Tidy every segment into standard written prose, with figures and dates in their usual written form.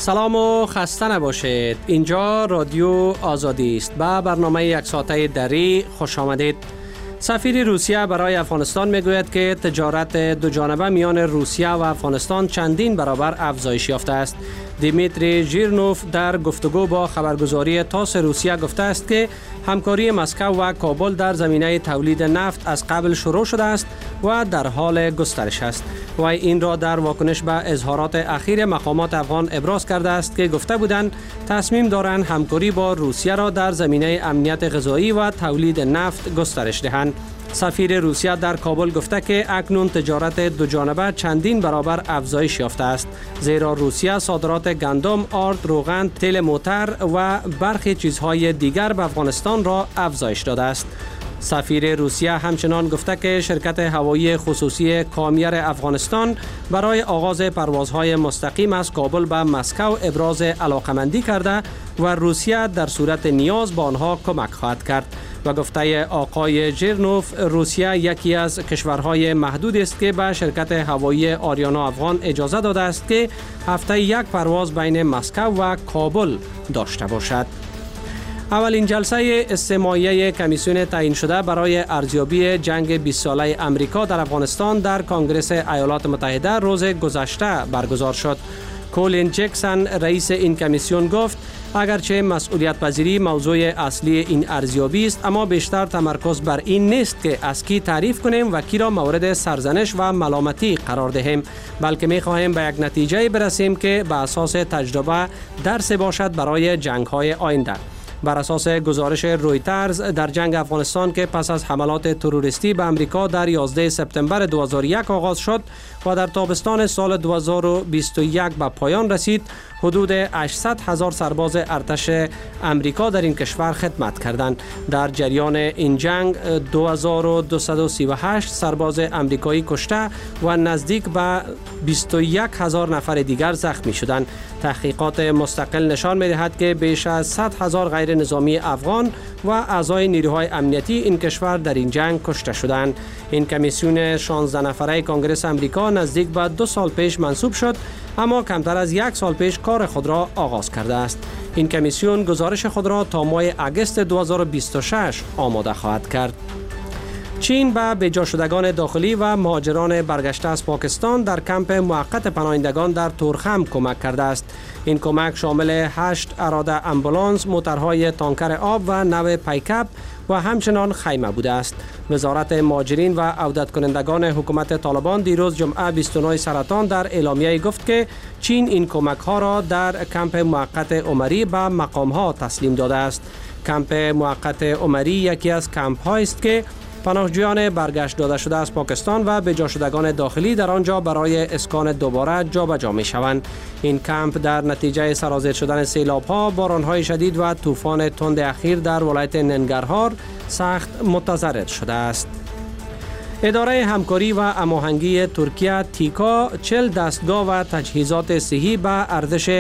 سلام و خسته نباشید. اینجا رادیو آزادی است. به برنامه یک ساعته دری خوش آمدید. سفیر روسیه برای افغانستان میگوید که تجارت دو جانبه میان روسیه و افغانستان چندین برابر افزایش یافته است. دیمیتری ژیرنوف در گفتگو با خبرگزاری تاس روسیه گفته است که همکاری مسکو و کابل در زمینه تولید نفت از قبل شروع شده است و در حال گسترش است. و این را در واکنش به اظهارات اخیر مقامات افغان ابراز کرده است که گفته بودند تصمیم دارند همکاری با روسیه را در زمینه امنیت غذایی و تولید نفت گسترش دهند. سفیر روسیه در کابل گفته که اکنون تجارت دو جانبه چندین برابر افزایش یافته است، زیرا روسیه صادرات گندم، آرد، روغن، تیل موتر و برخی چیزهای دیگر به افغانستان را افزایش داده است. سفیر روسیه همچنان گفته که شرکت هوایی خصوصی کامیر افغانستان برای آغاز پروازهای مستقیم از کابل به مسکو ابراز علاقمندی کرده و روسیه در صورت نیاز به آنها کمک خواهد کرد. و گفته آقای ژیرنوف، روسیه یکی از کشورهای محدود است که به شرکت هوایی آریانا افغان اجازه داده است که هفته یک پرواز بین مسکو و کابل داشته باشد. اولین جلسه استماعیه کمیسیون تعیین شده برای ارزیابی جنگ 20 ساله امریکا در افغانستان در کنگره ایالات متحده روز گذشته برگزار شد. کولین جکسون رئیس این کمیسیون گفت اگرچه مسئولیت پذیری موضوع اصلی این ارزیابی است، اما بیشتر تمرکز بر این نیست که از کی تعریف کنیم و کی را مورد سرزنش و ملامتی قرار دهیم، بلکه می خواهیم به یک نتیجه برسیم که به اساس تجربه درس باشد برای جنگ‌های آینده. بر اساس گزارش رویترز، در جنگ افغانستان که پس از حملات تروریستی به امریکا در 11 سپتامبر 2001 آغاز شد و در تابستان سال 2021 به پایان رسید، حدود 800,000 سرباز ارتش امریکا در این کشور خدمت کردند. در جریان این جنگ 2238 سرباز امریکایی کشته و نزدیک به 21,000 نفر دیگر زخمی شدند. تحقیقات مستقل نشان می‌دهد که بیش از 100,000 غیر نظامی افغان و اعضای نیروهای امنیتی این کشور در این جنگ کشته شدند. این کمیسیون 16 نفره کنگره امریکا نزدیک به 2 سال پیش منصوب شد، اما کمتر از 1 سال پیش کار خود را آغاز کرده است. این کمیسیون گزارش خود را تا ماه اگست 2026 آماده خواهد کرد. چین به بجا شدگان داخلی و مهاجران برگشته از پاکستان در کمپ موقت پناهندگان در تورخم کمک کرده است. این کمک شامل 8 اراده امبولانس، موترهای تانکر آب و نو پیکاپ و همچنان خیمه بوده است. وزارت مهاجرین و عودت کنندگان حکومت طالبان دیروز جمعه 29 سرطان در اعلامیه گفت که چین این کمک ها را در کمپ موقت عمری به مقام ها تسلیم داده است. کمپ موقت عمری یکی از کمپ هایی است که پناهجویان برگشت داده شده از پاکستان و بجا شدگان داخلی در آنجا برای اسکان دوباره جابجا می شوند. این کمپ در نتیجه سرازیر شدن سیلاب‌ها، باران‌های شدید و طوفان تند اخیر در ولایت ننگرهار سخت متضرر شده است. اداره همکاری و هماهنگی ترکیه تیکا 40 دستگاه و تجهیزات صحی به ارزش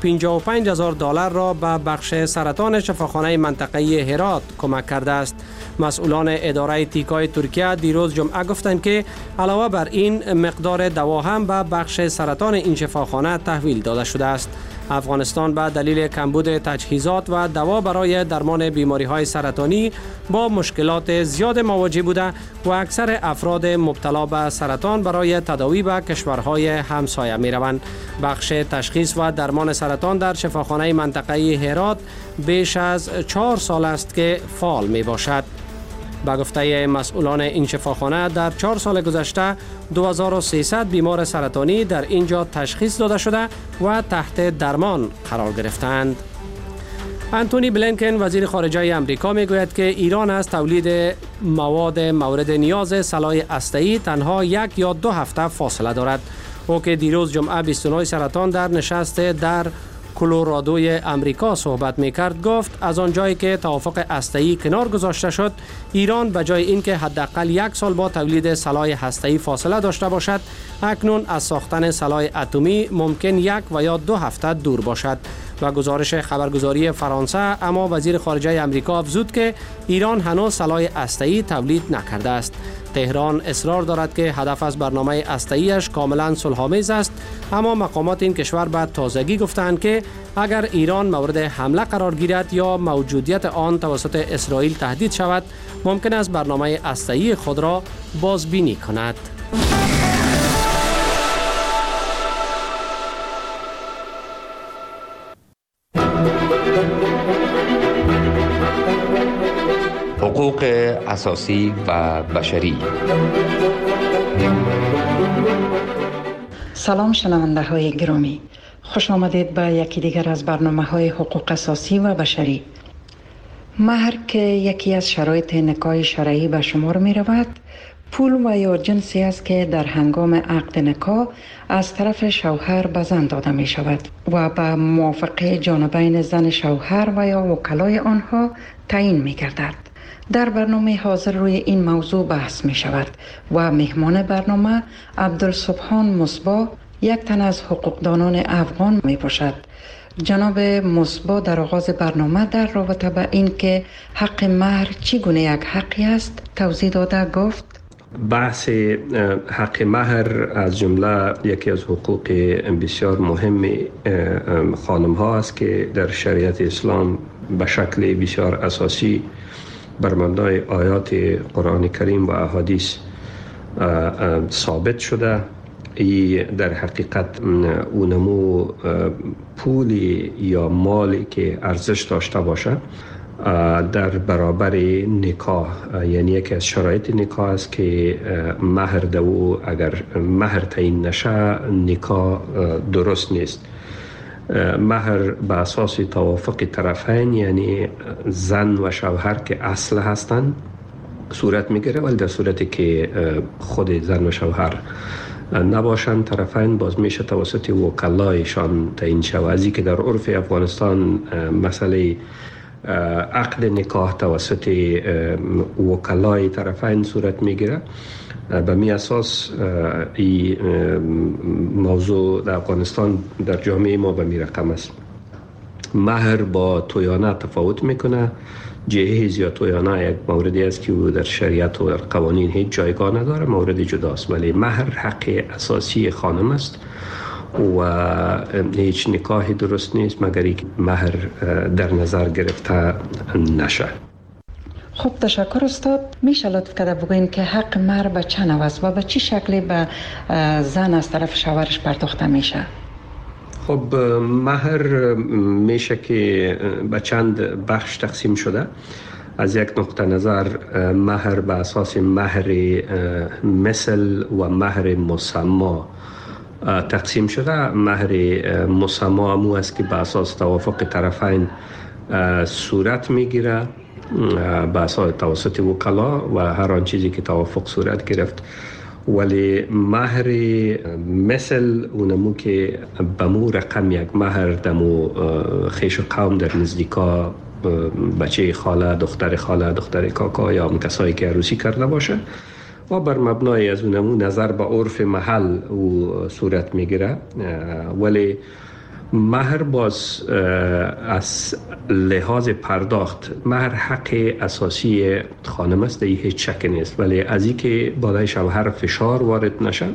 $55,000 را به بخش سرطان شفاخانه منطقه‌ای هرات کمک کرده است. مسئولان اداره تیکای ترکیه دیروز جمعه گفتند که علاوه بر این مقدار دوا هم به بخش سرطان این شفاخانه تحویل داده شده است. افغانستان به دلیل کمبود تجهیزات و دوا برای درمان بیماری‌های سرطانی با مشکلات زیاد مواجه بوده و اکثر افراد مبتلا به سرطان برای تداوی به کشورهای همسایه می‌روند. بخش تشخیص و درمان سرطان در شفاخانه منطقه‌ای هرات بیش از 4 سال است که فعال میباشد. به گفته مسئولان این شفاخانه در 4 سال گذشته 2300 بیمار سرطانی در اینجا تشخیص داده شده و تحت درمان قرار گرفتند. انتونی بلینکن وزیر خارجه امریکا میگوید که ایران از تولید مواد مورد نیاز سلاح هسته‌ای تنها 1 یا 2 هفته فاصله دارد. او که دیروز جمعه 29 سرطان در نشست در کلرادوی امریکا صحبت میکرد گفت از آنجایی که توافق هسته‌ای کنار گذاشته شد، ایران به جای اینکه حداقل 1 سال با تولید سلاح هسته‌ای فاصله داشته باشد، اکنون از ساختن سلاح اتمی ممکن 1 و یا 2 هفته دور باشد. و گزارش خبرگزاری فرانسه. اما وزیر خارجه امریکا افزود که ایران هنوز سلاح هسته‌ای تولید نکرده است. تهران اصرار دارد که هدف از برنامه هسته‌ایش کاملا صلح‌آمیز است، اما مقامات این کشور به تازگی گفتند که اگر ایران مورد حمله قرار گیرد یا موجودیت آن توسط اسرائیل تهدید شود، ممکن است برنامه هسته‌ای خود را بازبینی کند. حقوق اساسی و بشری. سلام شنونده های گرامی، خوش آمدید به یکی دیگر از برنامه های حقوق اساسی و بشری. مهر که یکی از شرایط نکاح شرعی به شمار می رود، پول و یا جنسی است که در هنگام عقد نکاح از طرف شوهر به زن داده می شود و به موافقه جانبین زن شوهر و یا وکلای آنها تعیین می گردد. در برنامه حاضر روی این موضوع بحث می شود و مهمان برنامه عبدالسبحان مصباح، یک تن از حقوقدانان افغان می باشد. جناب مصباح در آغاز برنامه در رابطه به این که حق مهر چگونه یک حقی است توضیح داده گفت: بحث حق مهر از جمله یکی از حقوق بسیار مهم خانم ها است که در شریعت اسلام به شکل بسیار اساسی بر مبنای آیات قرآن کریم و احادیث ثابت شده. ای در حقیقت اونمو پولی یا مالی که ارزش داشته باشه در برابر نکاح، یعنی یکی از شرایط نکاح است که مهر دو اگر مهر تعیین نشه نکاح درست نیست. مهر به اساس توافق طرفین، یعنی زن و شوهر که اصل هستند صورت میگیره، ولی در صورتی که خود زن و شوهر نباشند طرفین، باز میشه توسط وکلایشان تعیین شود. ازی که در عرف افغانستان مسئله عقد نکاح توسط وکلای طرفین صورت میگیره. به می اساس این موضوع در افغانستان در جامعه ما به می رقم است. مهر با تویانه تفاوت میکنه. جهیز یا تویانه یک موردی است که در شریعت و در قوانین هیچ جایگاه نداره، مورد جداست، ولی مهر حق اساسی خانم است و هیچ نکاحی درست نیست مگر اینکه مهر در نظر گرفته نشه. خب تشکر استاد. میشه لطف کرده بگوین که حق مهر به چه نوع است و به چه شکلی به زن از طرف شوهرش پرداخته میشه؟ خب مهر میشه که به چند بخش تقسیم شده. از یک نقطه نظر مهر به اساس مهر مثل و مهر مسمى تقسیم شده. مهر مسمى امو است که به اساس توافق طرفین صورت میگیره به اساس توسط وکلا و هر آن چیزی که توافق صورت گرفت. ولی مهر مثل اونمو که بمو رقم یک مهر دمو خیش و قوم در نزدیکا بچه خاله، دختر خاله، دختر کاکا یا کسایی که عروسی کرده باشه و بر مبنای از اونمو نظر به عرف محل او صورت میگیره. ولی مهر باز از لحاظ پرداخت مهر حق اساسی خانم است، در هیچ شک نیست، ولی از این که بالای شوهر فشار وارد نشن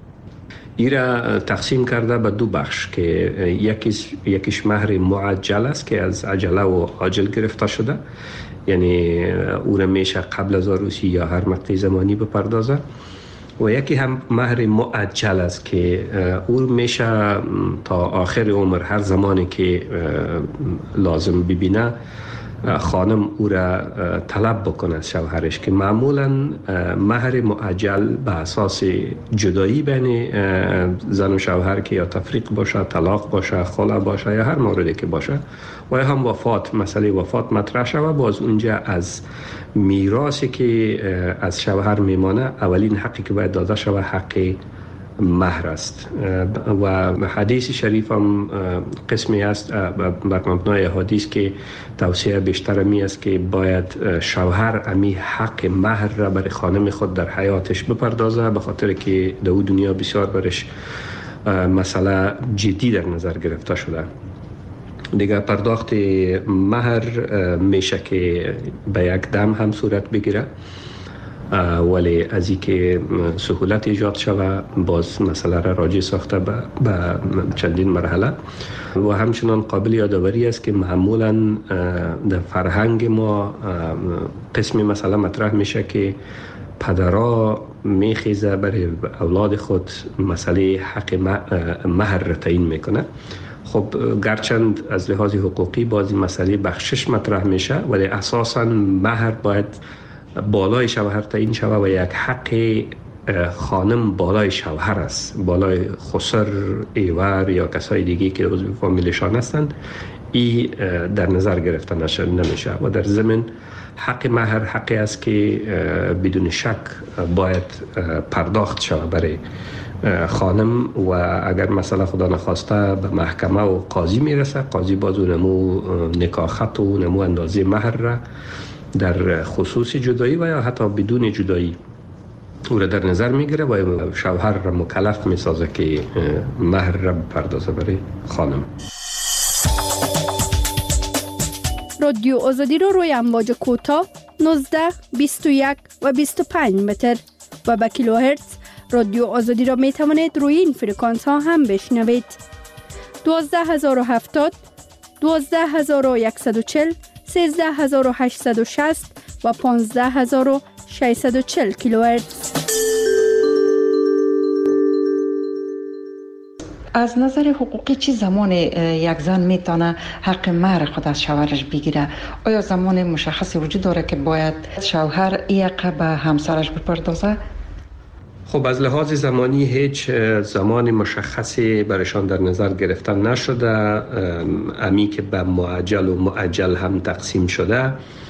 ایرا تقسیم کرده به دو بخش که یکیش مهر معجل است که از عجله و عاجل گرفته شده، یعنی او را میشه قبل از عروسی یا هر مقطع زمانی بپردازه، و یکی هم مهر مؤجل است که او میشه تا آخر عمر هر زمانی که لازم ببینه خانم او را طلب بکنه از شوهرش، که معمولا مهر مؤجل به اساس جدایی بین زن و شوهر که یا تفریق باشه، طلاق باشه، خلع باشه یا هر موردی که باشه و یا هم وفات، مسئله وفات مطرح شود، باز اونجا از میراثی که از شوهر میمانه اولین حقی که باید داده شود حق مهر است. و حدیث شریف هم قسمی است بر مبنای حدیث که توصیه بیشتر می است که باید شوهر امی حق مهر را برای خانم خود در حیاتش بپردازه، به خاطر که در دنیا بسیار برش مسئله جدی در نظر گرفته شده. دیگه پرداخت مهر میشه که به یک دم هم صورت بگیره، ولی از این که سهولت ایجاد شوه باز مسئله را راجع ساخته به چندین مرحله. و همچنان قابل یادآوری است که معمولا در فرهنگ ما قسمی مسئله مطرح میشه که پدرها میخیزه برای اولاد خود مسئله حق مهر را تعیین میکنه. خب گرچند از لحاظ حقوقی بازی مسئله بخشش مطرح میشه، ولی اساساً مهر باید بالای شوهر تعیین شوه و یک حق خانم بالای شوهر است، بالای خسر، ایور یا کسای دیگه که عضو فامیلشان هستند. این در نظر گرفته نمیشه و در ضمن حق مهر حقی است که بدون شک باید پرداخت شود برای خانم و اگر مثلا خدا نخواسته به محکمه و قاضی میرسه، قاضی باز نمو نکاح خط و نمو اندازه مهر را در خصوص جدایی و یا حتی بدون جدایی او را در نظر میگیره و شوهر را مکلف میسازه که مهر را پردازه برای خانم. رادیو آزادی رو روی امواج کوتاه 19، 21 و 25 متر و به کیلوهرتز رادیو آزادی را می توانید روی این فرکانس ها هم بشنوید. 12070، 12140، 13860 و 15640 کیلوهرتز. از نظر حقوقی چی زمان یک زن میتونه حق مهر خود از شوهرش بگیره؟ آیا زمان مشخصی وجود داره که باید شوهر این حق به همسرش بپردازه؟ خب از لحاظ زمانی هیچ زمان مشخصی برشان در نظر گرفتن نشده. امی که به معجل و مؤجل هم تقسیم شده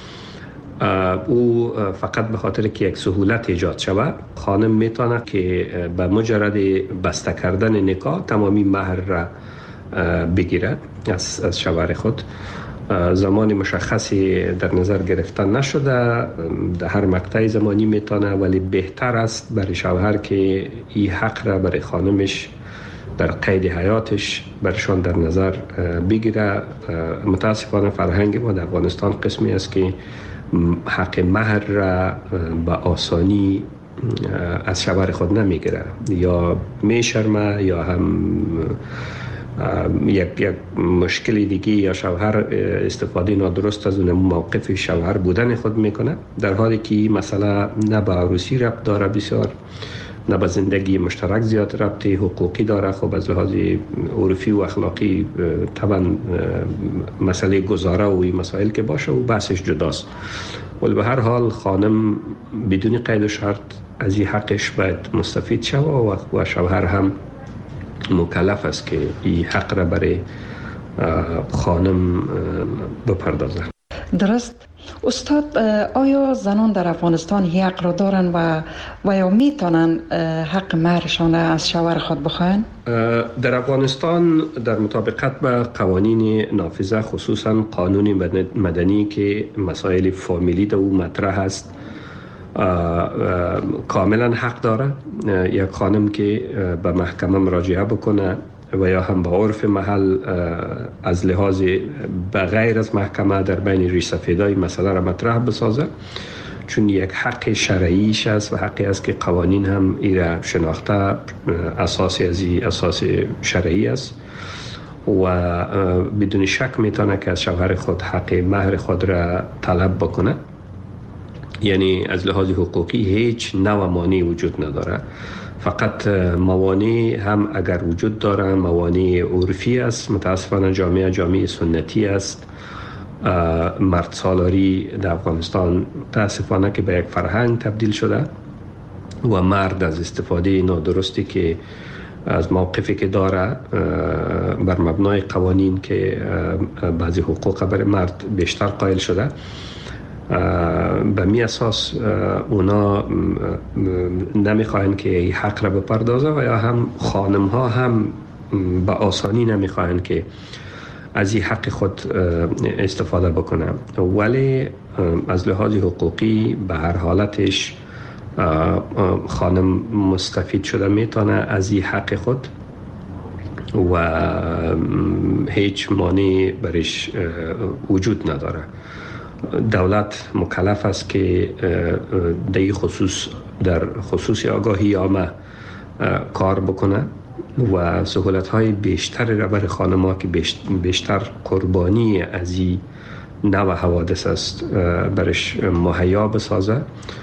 او فقط به خاطر که یک سهولت ایجاد شود، خانم میتونه که به مجرد بسته کردن نکاح تمامی مهر را بگیره از شوهر خود. زمان مشخصی در نظر گرفتن نشده، در هر مقطع زمانی میتونه، ولی بهتر است برای شوهر که این حق را برای خانمش در قید حیاتش برشان در نظر بگیره. متاسفانه فرهنگ ما در افغانستان قسمی است که حق مهر را به آسانی از شوهر خود نمیگیره، یا میشرمه یا هم یک مشکلی دیگه یا شوهر استفاده نادرست از اون موقف شوهر بودن خود میکنه، در حالی که مسئله نه به عروسی ربط داره بسیار، نه به زندگی مشترک زیاد ربط حقوقی داره. خب از لحاظ عرفی و اخلاقی طبعا مسئله گذاره و این مسائل که باشه و بحثش جداست، ولی به هر حال خانم بدون قید و شرط از این حقش باید مستفید شود و شوهر هم مکلف است که این حق را برای خانم بپردازه. درست. استاد، آیا زنان در افغانستان این حق را دارن و یا میتونن حق مهرشان از شوهر خود بخواهن؟ در افغانستان در مطابقت به قوانین نافذه، خصوصا قانون مدنی که مسائل فامیلی در او مطرح است، کاملا حق داره یک خانم که به محکمه مراجعه بکنه و یا هم به عرف محل از لحاظ به غیر از محکمه در بین ریش سفیدای مسئله را مطرح بسازه، چون یک حق شرعیش است و حقی است که قوانین هم ایره شناخته اساسی از اساس شرعی است و بدون شک میتونه که از شوهر خود حق مهر خود را طلب بکنه. یعنی از لحاظ حقوقی هیچ نوع مانعی وجود نداره، فقط موانع هم اگر وجود داره موانع عرفی است. متاسفانه جامعه سنتی است. مرد سالاری در افغانستان متاسفانه که به یک فرهنگ تبدیل شده و مرد از استفاده نادرستی که از موقفی که داره بر مبنای قوانین که بعضی حقوق برای مرد بیشتر قائل شده، به می اساس اونا نمیخواهند که این حق را بپردازه و یا هم خانم ها هم به آسانی نمیخواهند که از این حق خود استفاده بکنه، ولی از لحاظ حقوقی به هر حالتش خانم مستفید شده میتونه از این حق خود و هیچ مانع برش وجود نداره. دولت مکلف است که در خصوص آگاهی عامه کار بکنه و سهولت‌های بیشتری را برای خانم‌ها که بیشتر قربانی از این نوع حوادث است برش مهیا بسازه،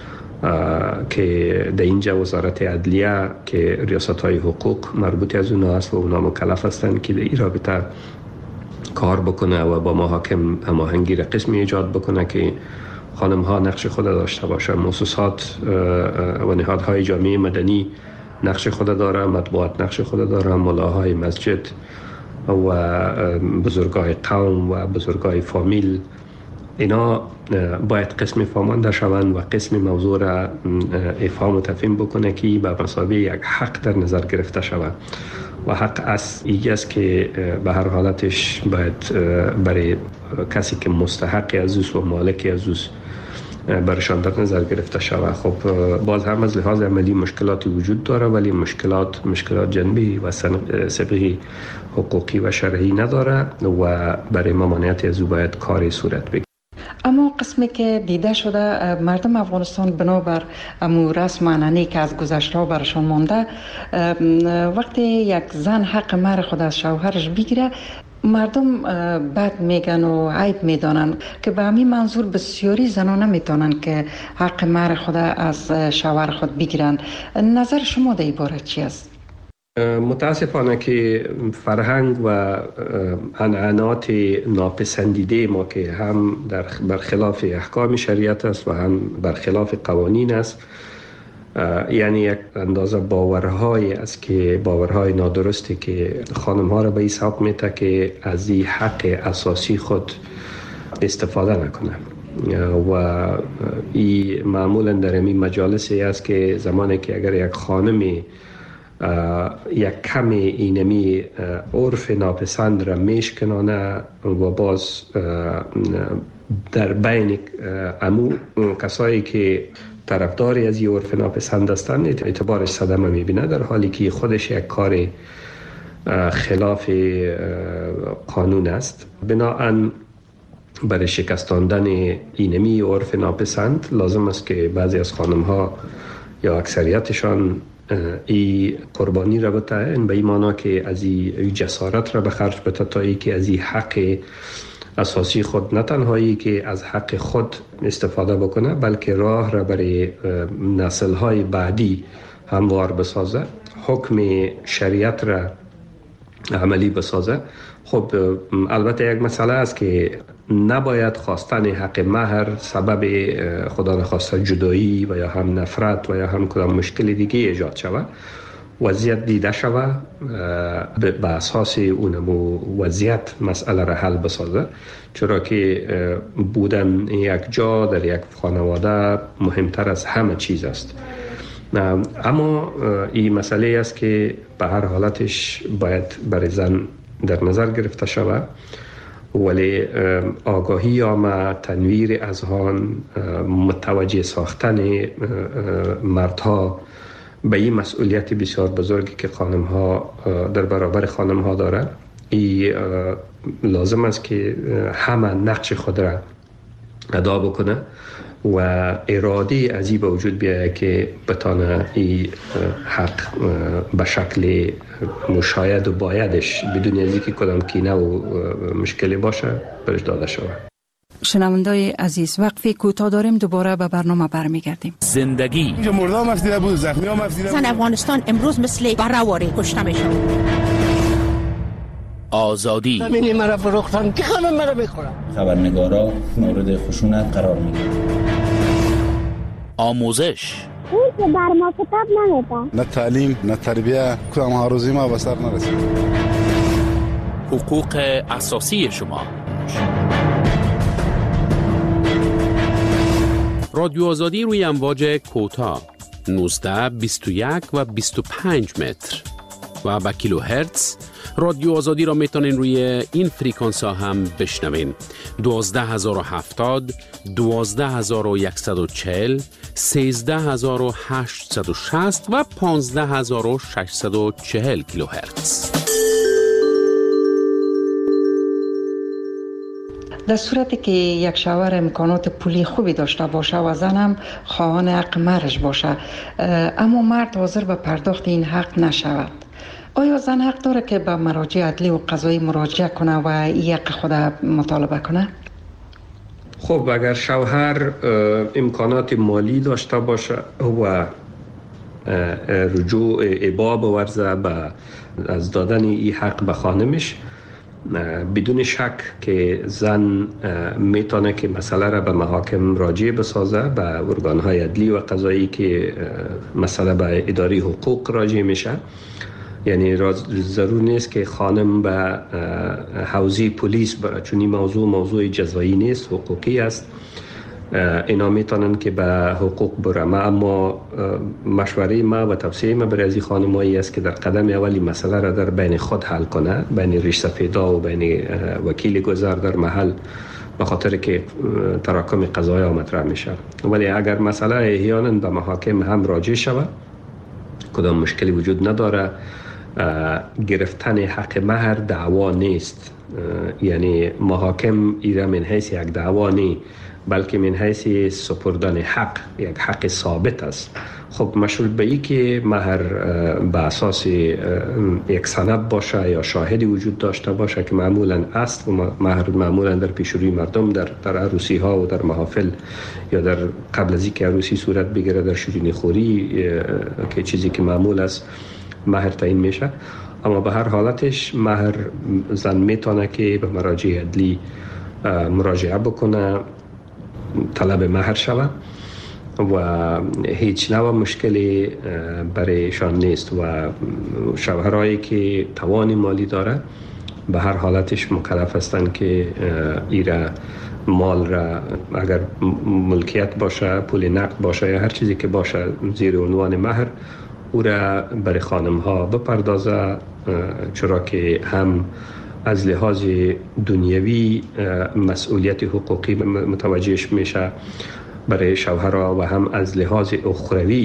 که در اینجا وزارت عدلیه که ریاست‌های حقوق مربوط از اونها است و اونها مکلف هستند که در این رابطه کار بکنه و با محاکم هماهنگی را قسمی ایجاد بکنه که خانم‌ها نقش خود داشته باشه. مؤسسات و نهادهای جامعه مدنی نقش خود داره، مطبوعات نقش خود داره، ملاهای مسجد و بزرگای قوم و بزرگای فامیل، اینا باید قسم فهمانده شوند و قسم موضوع را افهام و تفهیم بکنه که به مثابه یک حق در نظر گرفته شود و حق است که به هر حالتش باید برای کسی که مستحق از و مالک از برشان در نظر گرفته شود. خب باز هم از لحاظ عملی مشکلاتی وجود داره، ولی مشکلات جنبی و سابقه حقوقی و شرعی نداره و برای ممانعت از او باید کاری صورت بگیرد. اما قسمی که دیده شده مردم افغانستان بنابر امو رسم عنعنه‌ای که از گذشته برشان مانده، وقتی یک زن حق مهر خود از شوهرش بگیره مردم بد میگن و عیب میدانن که به همین منظور بسیاری زنان نمیتونن که حق مهر خود از شوهر خود بگیرن. نظر شما در این باره چی است؟ متاسفانه که فرهنگ و عنعنات ناپسندیده ما که هم برخلاف احکام شریعت است و هم برخلاف قوانین است، یعنی یک اندازه باورهای است که باورهای نادرستی که خانم‌ها را به این سبب میته که از این حق اساسی خود استفاده نکنه و این معمولا در این مجالسی است که زمانی که اگر یک خانمی یک کمی اینمی عرف ناپسند را میشکنانه و باز در بین امو کسایی که طرفداری از این عرف ناپسند هستند اعتبارش صدمه میبینه، در حالی که خودش یک کار خلاف قانون است. بنابراین برای شکستاندن اینمی عرف ناپسند لازم است که بعضی از خانم‌ها یا اکثریتشان ای قربانی را بتن، به این معنی که از این جسارت را به خرج بده تا ای که از این حق اساسی خود نه تنهایی که از حق خود استفاده بکنه، بلکه راه را برای نسل‌های بعدی هموار بسازه، حکم شریعت را عملی بسازه. خب البته یک مسئله است که نباید خواستن حق مهر سبب خدا نخواسته جدایی و یا هم نفرت و یا هم کدام مشکل دیگه ایجاد شود. وضعیت دیده شود به اساس اونمو وضعیت مسئله را حل بسازه، چرا که بودن یک جا در یک خانواده مهمتر از همه چیز است. اما این مسئله است که به هر حالتش باید برای زن در نظر گرفته شود، ولی آگاهی عامه، تنویر اذهان، متوجه ساختن مردها به این مسئولیت بسیار بزرگی که خانم‌ها در برابر خانم‌ها دارند، این لازم است که همه نقش خود را ادا بکنه و اراده از این به وجود بیاید که بتانه این حق به شکل مشاید و بایدش بدون از اینکه کدام کینه و مشکلی باشه برش داده شود. شنوندای عزیز، وقفی کوتاه داریم، دوباره به برنامه برمیگردیم. زندگی مردم افسیده بود، زخمی هم افسیده بود. زن افغانستان امروز مثل بره‌واره کشته میشه. آزادی زمینی مرا فروختن که همه مرا میخورن. خبرنگارا مورد خشونت قرار میگیرن. آموزش اون که بر ما کتاب نمیده. نه تعلیم، نه تربیه، کدام هاروزی ما به سر نرسید. حقوق اساسی شما. رادیو آزادی روی امواج کوتاه 19 21 و 25 متر و با کیلو هرتز. رادیو آزادی را میتونین روی این فریکانس ها هم بشنوین: 12070 12140 13860 و 15640 کیلو هرتز. در صورتی که یک شوهر امکانات پولی خوبی داشته باشه و زن هم خواهان حق مهرش باشه اما مرد حاضر به پرداخت این حق نشود، آیا زن حق داره که به مراجع عدلی و قضایی مراجعه کنه و این حق خود مطالبه کنه؟ خب اگر شوهر امکانات مالی داشته باشه و رجوع ابا بورزه از دادن این حق به خانمش، بدون شک که زن میتونه که مسئله را به محاکم راجع بسازه، به ارگانهای عدلی و قضایی که مسئله به اداره حقوق راجع میشه. یعنی ضرور نیست که خانم به حوزه پلیس بره، چون این موضوع جزایی نیست، حقوقی است. اینا میتونن که به حقوق برم، اما مشوره ما و توصیه ما برای از این خانمایی است که در قدم اولی مسئله را در بین خود حل کنه، بین ریش سفیدا و بین وکیل گذار در محل، به خاطر که تراکم قضایی مطرح میشه. ولی اگر مسئله احیانا به محاکم هم راجع شود، کدام مشکلی وجود نداره. گرفتن حق مهر دعوا نیست، یعنی محاکم ایرا من حیث یک دعوا نیست، بلکه من حیث سپردن حق، یک حق ثابت است. خب مشروط به این که مهر به اساس یک سند باشه یا شاهدی وجود داشته باشه که معمولا است، و مهر معمولا در پیشروی مردم در عروسی ها و در محافل یا در قبل از اینکه عروسی صورت بگیره در شیرینی خوری که چیزی که معمول است مهر تعیین میشه. اما به هر حالتش مهر زن میتونه که به مراجع عدلی مراجعه بکنه، طلب مهر شود و هیچ نوع مشکلی برایشان نیست. و شوهرایی که توان مالی داره به هر حالتش مکلف هستند که ایره مال را، اگر ملکیت باشه، پول نقد باشه یا هر چیزی که باشه زیر عنوان مهر، او را برای خانم ها بپردازه، چرا که هم از لحاظ دنیوی مسئولیت حقوقی متوجهش میشه برای شوهرها و هم از لحاظ اخروی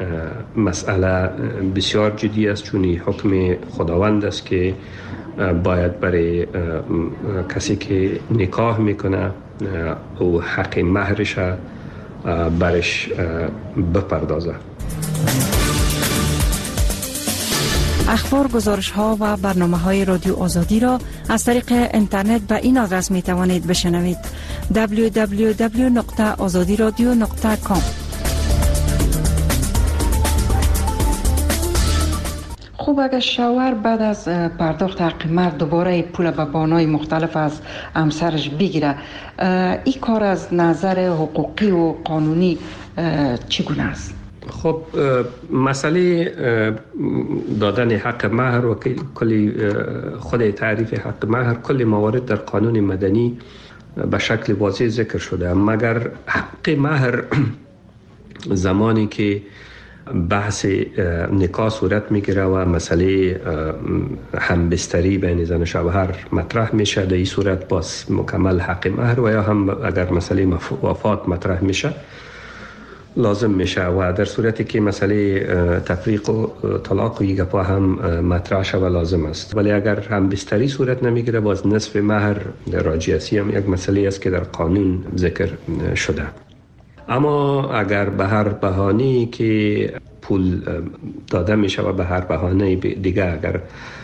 مسئله بسیار جدی است، چون حکم خداوند است که باید برای کسی که نکاح میکنه او حق مهرش برش بپردازه. اخبار، گزارش ها و برنامه های رادیو آزادی را از طریق اینترنت به این آدرس می توانید بشنوید: www.azadiradio.com. خوب، اگر شوهر بعد از پرداخت حق مهر دوباره پول به بهانه‌های مختلف از همسرش بگیره، این کار از نظر حقوقی و قانونی چگونه است؟ خب مسئله دادن حق مهر و کلی خود تعریف حق مهر، کلی موارد در قانون مدنی به شکل واضح ذکر شده، مگر حق مهر زمانی که بحث نکاح صورت میگیره و مسئله همبستری بین زن و شوهر مطرح میشه، در این صورت باز مکمل حق مهر، و یا هم اگر مسئله وفات مطرح میشه لازم میشه، و در صورتی که مسئله تفریق و طلاق و یگپا هم مطرح شود لازم است. ولی اگر هم بستری صورت نمیگیره، باز نصف مهر راجعیتی هم یک مسئله است که در قانون ذکر شده. اما اگر به هر بهانه‌ای که پول داده میشه و به هر بهانه دیگه اگر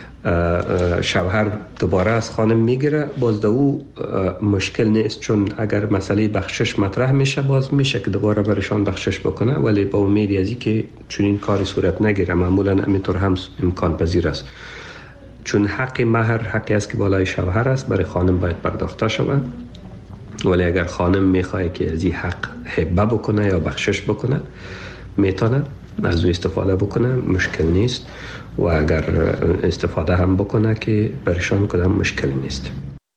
شوهر دوباره از خانم میگیره، باز او مشکل نیست، چون اگر مسئله بخشش مطرح میشه باز میشه که دوباره برشان بخشش بکنه، ولی با امیدی از این که چون این کاری صورت نگیره، معمولا همینطور هم امکان پذیر است، چون حق مهر حقی است که بالای شوهر است، برای خانم باید پرداخته شود. ولی اگر خانم میخواد که از این حق هبه بکنه یا بخشش بکنه، میتونه از او استفاده بکنه، مشکل نیست، و اگر استفاده هم بکنه که برشان کدام مشکل نیست.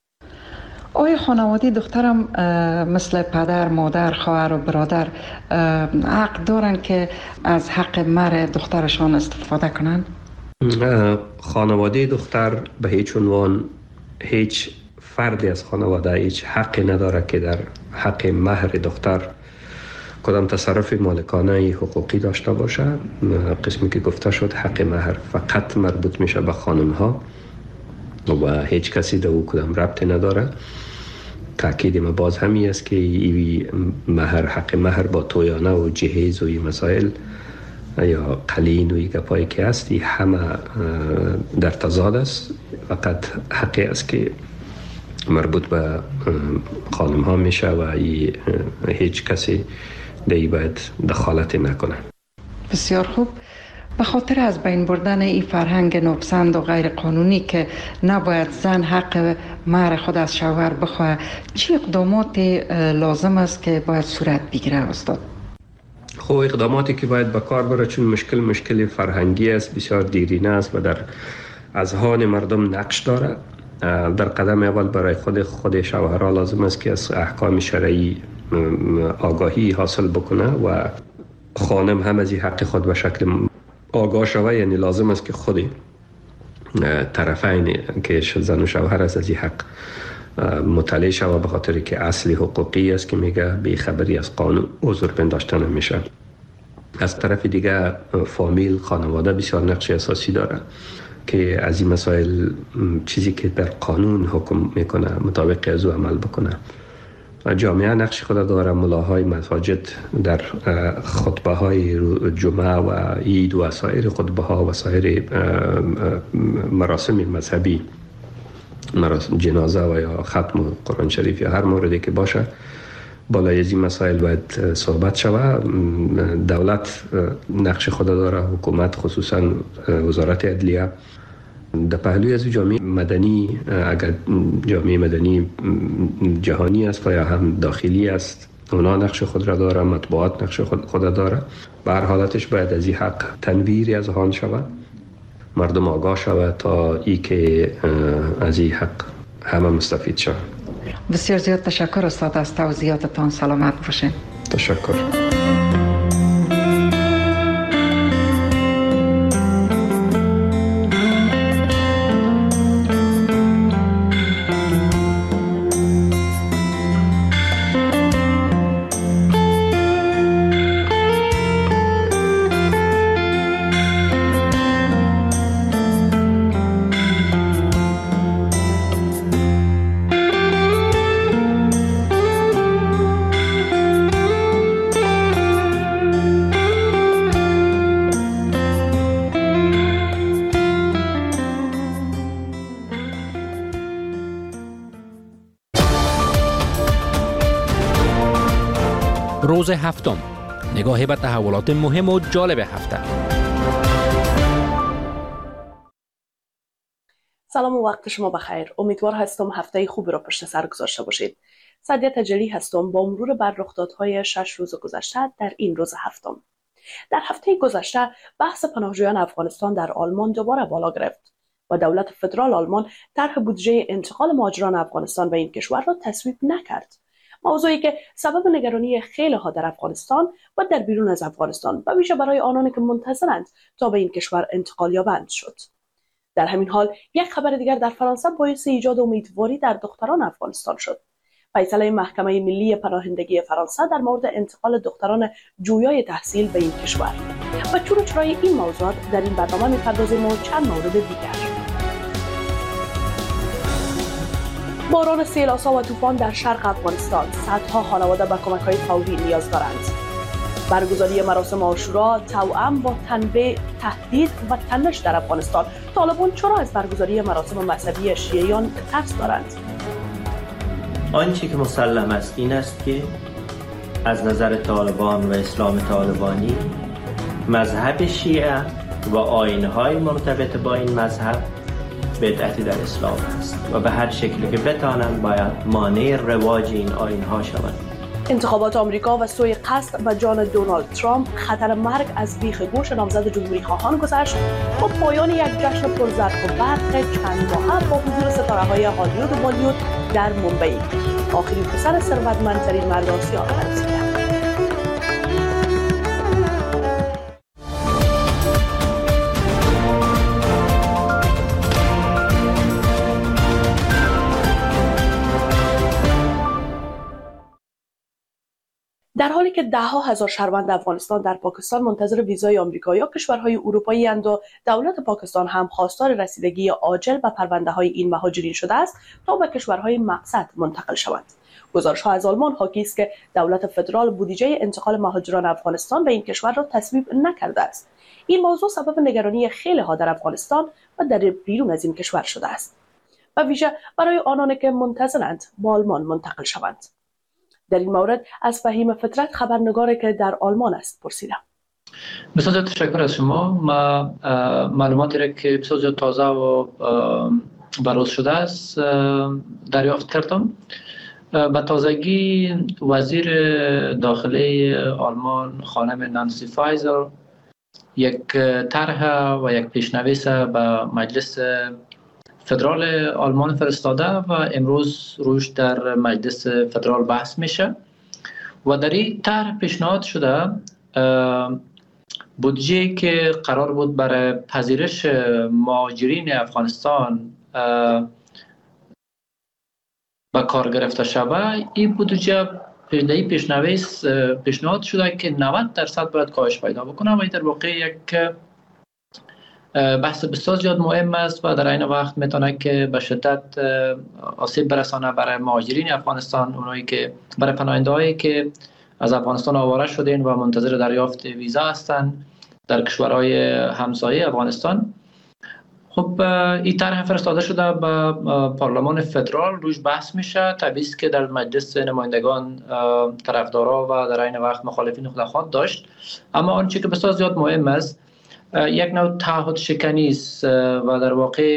آیا خانواده دخترم مثل پدر، مادر، خواهر و برادر حق دارن که از حق مهر دخترشان استفاده کنن؟ خانواده دختر به هیچ عنوان، هیچ فردی از خانواده هیچ حقی نداره که در حق مهر دختر کدام تصرف مالکانه حقوقی داشته باشه. قسمی که گفته شد حق مهر فقط مربوط میشه به خانم ها و هیچ کسی در او کدام ربطی نداره. تاکید ما باز همی است که ایوی مهر حق مهر با تویانه و جهیز و این مسائل یا قلین و این گپایی که هستی همه در تضاد است. فقط حقی است که مربوط به خانم ها میشه و هیچ کسی دیگه باید دخالت نکنه. بسیار خوب. به خاطر از بین بردن این فرهنگ ناپسند و غیر قانونی که نباید زن حق مهر خود از شوهر بخواه، چه اقدامات لازم است که باید صورت بگیره استاد؟ خب اقداماتی که باید به کار بره، چون مشکل فرهنگی است، بسیار دیرینه است و در اذهان مردم نقش داره. در قدم اول برای خود شوهرها لازم است که از احکام شرعی آگاهی حاصل بکنه و خانم هم از این حق خود به شکل آگاه شوه. یعنی لازم است که خود طرفین که زن و شوهر است از این حق مطلع شوه، به خاطر که اصلی حقوقی است که میگه بی خبری از قانون عذر پنداشتن نمیشه. از طرف دیگه فامیل، خانواده بسیار نقش اساسی داره که از این مسائل چیزی که در قانون حکم میکنه مطابق از او عمل بکنه. جامعه نقش خود داره. ملاهای مساجد در خطبه های جمعه و عید و سایر خطبه ها و سایر مراسم مذهبی، مراسم جنازه و یا ختم قرآن شریف یا هر موردی که باشه، بالای از این مسائل باید صحبت شوه. دولت نقش خود داره، حکومت خصوصا وزارت عدلیه. در پهلوی از جامعه مدنی، اگر جامعه مدنی جهانی است و یا هم داخلی است، اونا نقش خود را داره، مطبوعات نقش خود داره. به هر حالتش باید از این حق تنویری از آن شود، مردم آگاه شود تا ای که از این حق همه مستفید شود. بسیار زیاد تشکر استاد از توضیحاتتان. سلامت باشین. تشکر. روز هفتم، نگاهی به تحولات مهم و جالب هفته. سلام و وقت شما بخیر. امیدوار هستم هفته خوبی را پشت سر گذاشته باشید. سعدیه تجلی هستم با مرور بر رخدادهای 6 روز گذشته در این روز هفتم. در هفته گذشته بحث پناهجویان افغانستان در آلمان دوباره بالا گرفت و دولت فدرال آلمان طرح بودجه انتقال مهاجران افغانستان به این کشور را تصویب نکرد. موضوعی که سبب نگرانی خیلی ها در افغانستان و در بیرون از افغانستان و ویژه برای آنانی که منتظرند تا به این کشور انتقال یابند شد. در همین حال یک خبر دیگر در فرانسه باعث ایجاد امیدواری در دختران افغانستان شد. فیصله محکمه ملی پناهندگی فرانسه در مورد انتقال دختران جویای تحصیل به این کشور. و چرای این موضوعات در این برنامه می‌پردازیم و چند مورد دیگر. باران، سیل‌آسا و طوفان در شرق افغانستان، صدها خانواده به کمک‌های فوری نیاز دارند. برگزاری مراسم عاشورا توأم با تنوع، تهدید و تنش در افغانستان. طالبان چرا از برگزاری مراسم مذهبی شیعیان ترس دارند؟ آنچه که مسلم است این است که از نظر طالبان و اسلام طالبانی مذهب شیعه و آیین‌های مرتبط با این مذهب بدعتی در اسلام است و به هر شکلی که بتانند باید مانع رواج این آیین‌ها شوند. انتخابات آمریکا و سوی قصد و جان دونالد ترامپ، خطر مرگ از بیخ گوش نامزد جمهوری خواهان گذشت و پایان یک جشن پرزرق و برق چند ماهه با حضور ستاره‌های هالیوود و بالیوود در مومبئی. آخرین پسر ثروتمندترین مرد آسیا عروسی کرد. در حالی که که ده‌ها هزار شهروند افغانستان در پاکستان منتظر ویزای آمریکا یا کشورهای اروپایی اند و دولت پاکستان هم خواستار رسیدگی عاجل به پرونده‌های این مهاجرین شده است تا به کشورهای مقصد منتقل شوند. گزارش‌ها از آلمان حاکی است که دولت فدرال بودجه انتقال مهاجران افغانستان به این کشور را تصویب نکرده است. این موضوع سبب نگرانی خیلی‌ها در افغانستان و در بیرون از این کشور شده است، و ویژه برای آنانی که منتظرند به آلمان منتقل شوند. در این مورد از فهیم فطرت، خبرنگاری که در آلمان است، پرسیدم. بسیار تشکر از شما. ما معلوماتی را که بسیار تازه و بروز شده است دریافت کردم. به تازگی وزیر داخلی آلمان خانم نانسی فایزر یک طرح و یک پیشنویس به مجلس فدرال آلمان فرستاده و امروز روش در مجلس فدرال بحث میشه و در این طرح پیشنهاد شده بودجه که قرار بود برای پذیرش مهاجرین افغانستان به کار گرفته شود. این بودجه پیشنویس پیشنهاد شده که 90% باید کاهش پیدا بکنه و این در واقع یک بحث بسیار زیاد مهم است و در این وقت میتونه که به شدت آسیب برسانه برای مهاجرین افغانستان، اونایی که برای پناهنده‌هایی که از افغانستان آواره شدن و منتظر دریافت ویزا هستند در کشورهای همسایه افغانستان. خب این طرح فرستاده شده به پارلمان فدرال، روش بحث میشه. طبیعی است که در مجلس نمایندگان طرفدارا و در این وقت مخالفین خود خواهد داشت، اما آنچه که بسیار زیاد مهم است یک نوع تعهد شکنی است و در واقع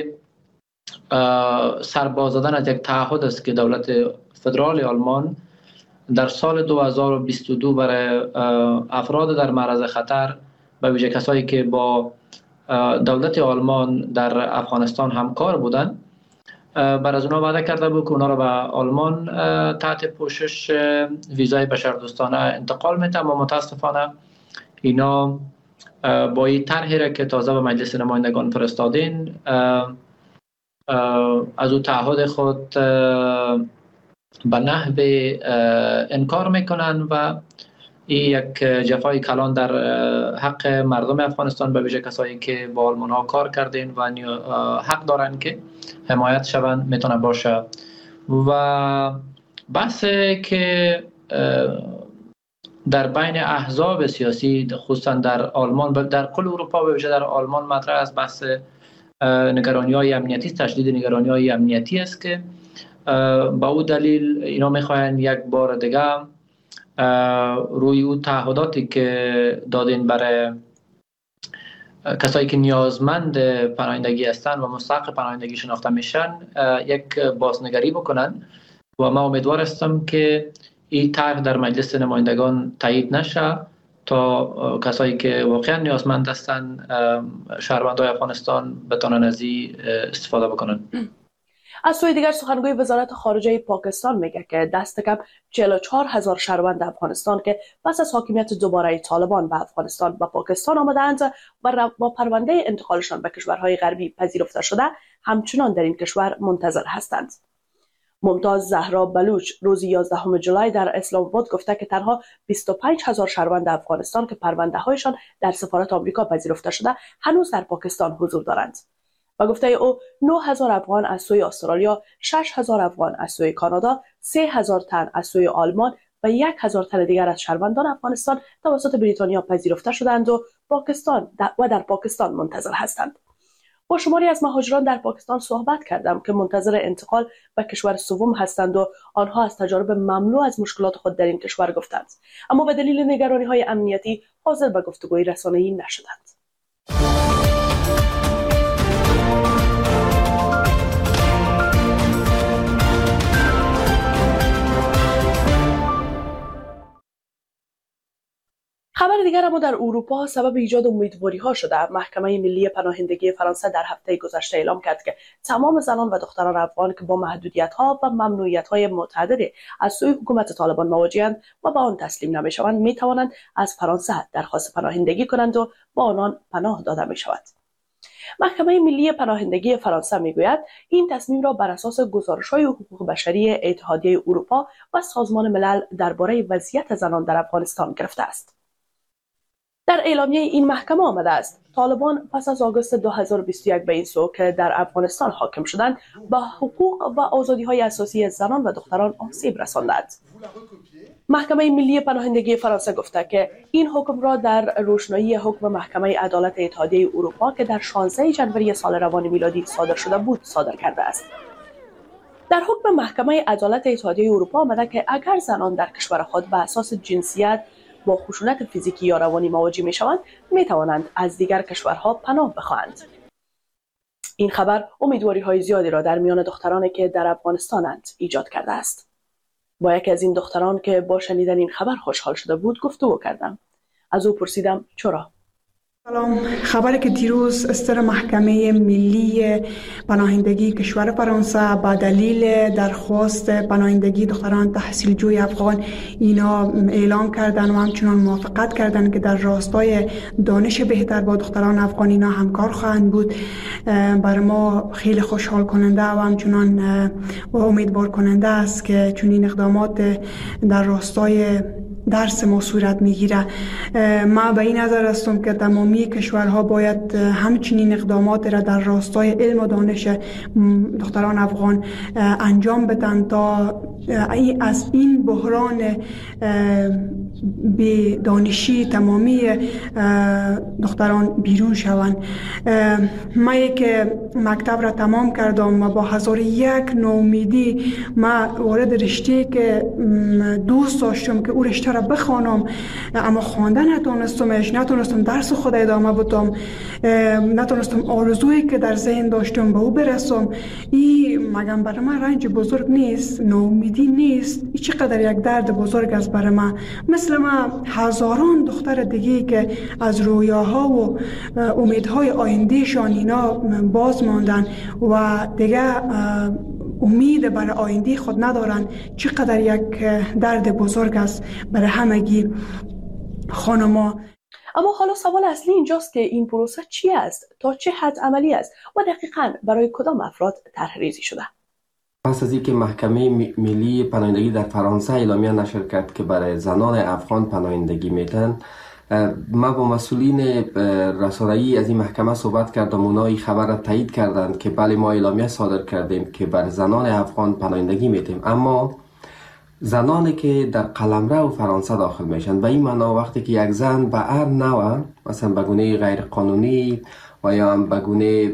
سرباز دادن از یک تعهد است که دولت فدرال آلمان در سال 2022 برای افراد در معرض خطر، به ویژه کسایی که با دولت آلمان در افغانستان همکار بودند، بر از اونا وعده کرده بود که اونا را به آلمان تحت پوشش ویزای بشردوستانه انتقال میده، اما متاسفانه اینا با این طرحی را که تازه به مجلس نمایندگان فرستادین از او تعهد خود به نحو انکار میکنن و این یک جفای کلان در حق مردم افغانستان، به ویژه کسایی که با آلمان ها کار کردین و حق دارن که حمایت شوند میتونه باشه. و بحثی که در بین احزاب سیاسی خصوصا در آلمان، در کل اروپا و ویژه در آلمان مطرح است، بحث نگرانی‌های امنیتی، تشدید نگرانی‌های امنیتی است که با او دلیل اینا میخواین یک بار دیگه روی او تعهداتی که دادین برای کسایی که نیازمند پناهندگی هستند و مستحق پناهندگی شناخته میشن یک بازنگری بکنن و ما امیدوار هستم که این طرح در مجلس نمایندگان تایید نشه تا کسایی که واقعا نیازمند هستند، شهروندان افغانستان، بتونن از این استفاده بکنن. از سوی دیگر سخنگوی وزارت خارجه پاکستان میگه که دست کم 44,000 شهروند افغانستان که پس از حاکمیت دوباره طالبان به افغانستان و پاکستان آمدند و با پرونده انتقالشان به کشورهای غربی پذیرفته شده همچنان در این کشور منتظر هستند. ممتاز زهرا بلوچ روز 11 جولای در اسلام آباد گفته که تنها 25,000 شهروند افغانستان که پرونده هایشان در سفارت آمریکا پذیرفته شده هنوز در پاکستان حضور دارند. و گفته او 9,000 افغان از سوی استرالیا، 6,000 افغان از سوی کانادا، 3,000 تن از سوی آلمان و 1,000 تن دیگر از شهروندان افغانستان توسط بریتانیا پذیرفته شدند و در پاکستان منتظر هستند. با شماری از مهاجران در پاکستان صحبت کردم که منتظر انتقال به کشور سوم هستند و آنها از تجارب مملو از مشکلات خود در این کشور گفتند، اما به دلیل نگرانی‌های امنیتی حاضر به گفتگوی رسانه‌ای نشدند. خبر دیگر اما در اروپا سبب ایجاد امیدواری‌ها شده. محکمه ملی پناهندگی فرانسه در هفته گذشته اعلام کرد که تمام زنان و دختران افغان که با محدودیت‌ها و ممنوعیت‌های متعددی از سوی حکومت طالبان مواجه‌اند و به آن تسلیم نمی‌شوند می‌توانند از فرانسه درخواست پناهندگی کنند و با آنان پناه داده می‌شود. محکمه ملی پناهندگی فرانسه میگوید این تصمیم را بر اساس گزارش‌های حقوق بشری اتحادیه اروپا و سازمان ملل درباره وضعیت زنان در افغانستان گرفته است. در اعلامیه این محکمه آمده است طالبان پس از آگوست 2021 به این سو که در افغانستان حاکم شدند به حقوق و آزادی‌های اساسی زنان و دختران آسیب رساندند. محکمه ملی پناهندگی فرانسه گفته که این حکم را در روشنایی حکم محکمه عدالت اتحادیه اروپا که در 16 ژانویه سال روان میلادی صادر شده بود صادر کرده است. در حکم محکمه عدالت اتحادیه اروپا آمده که اگر زنان در کشور خود به اساس جنسیت با خشونت فیزیکی یا روانی مواجه می شوند می توانند از دیگر کشورها پناه بخواهند. این خبر امیدواری های زیادی را در میان دخترانی که در افغانستانند ایجاد کرده است. با یکی از این دختران که با شنیدن این خبر خوشحال شده بود گفتگو کردم. از او پرسیدم چرا؟ سلام. خبری که دیروز استر محکمه ملی پناهندگی کشور فرانسه با دلیل درخواست پناهندگی دختران تحصیلجوی افغان اینا اعلام کردن و همچنان موافقت کردن که در راستای دانش بهتر با دختران افغان اینا همکار خواهند بود، بر ما خیلی خوشحال کننده و همچنان امیدوار کننده است که چنین اقدامات در راستای درس ما صورت میگیره. ما به این نظر هستم که تمامی کشورها باید همچنین اقدامات را در راستای علم و دانش دختران افغان انجام بدن تا از این بحران به دانشی تمامی دختران بیرون شوند. ما که مکتب را تمام کردم و با 1001 نومیدی ما وارد رشته که دوست داشتم که او رشته را بخوانم، اما خواندن نتونستم درس خود ادامه بدم، نتونستم آرزویی که در ذهن داشتم به او برسم. این مگم برای من رنج بزرگ نیست؟ نومیدی نیست؟ این چقدر یک درد بزرگ است برای من. مثل ما هزاران دختر دیگه که از رویاها و امیدهای آیندهشان اینا باز ماندن و دیگه امید برای آینده خود ندارن. چقدر یک درد بزرگ است برای همگی خانما. اما حالا سوال اصلی اینجاست که این پروسه چی است؟ تا چه حد عملی است؟ و دقیقاً برای کدام افراد طرح‌ریزی شده؟ پس از اینکه محکمه ملی پناهندگی در فرانسه اعلامیه نشر کرد که برای زنان افغان پناهندگی میتن، ما با مسئولین رسانه‌ای از این محکمه صحبت کردم. اونا این خبر را تایید کردند که بله ما اعلامیه صادر کردیم که برای زنان افغان پناهندگی میتیم، اما زنانی که در قلمرو فرانسه داخل میشن به این معنا وقتی که یک زن به هر نوع، مثلا به گونه غیر قانونی و یا هم به گونه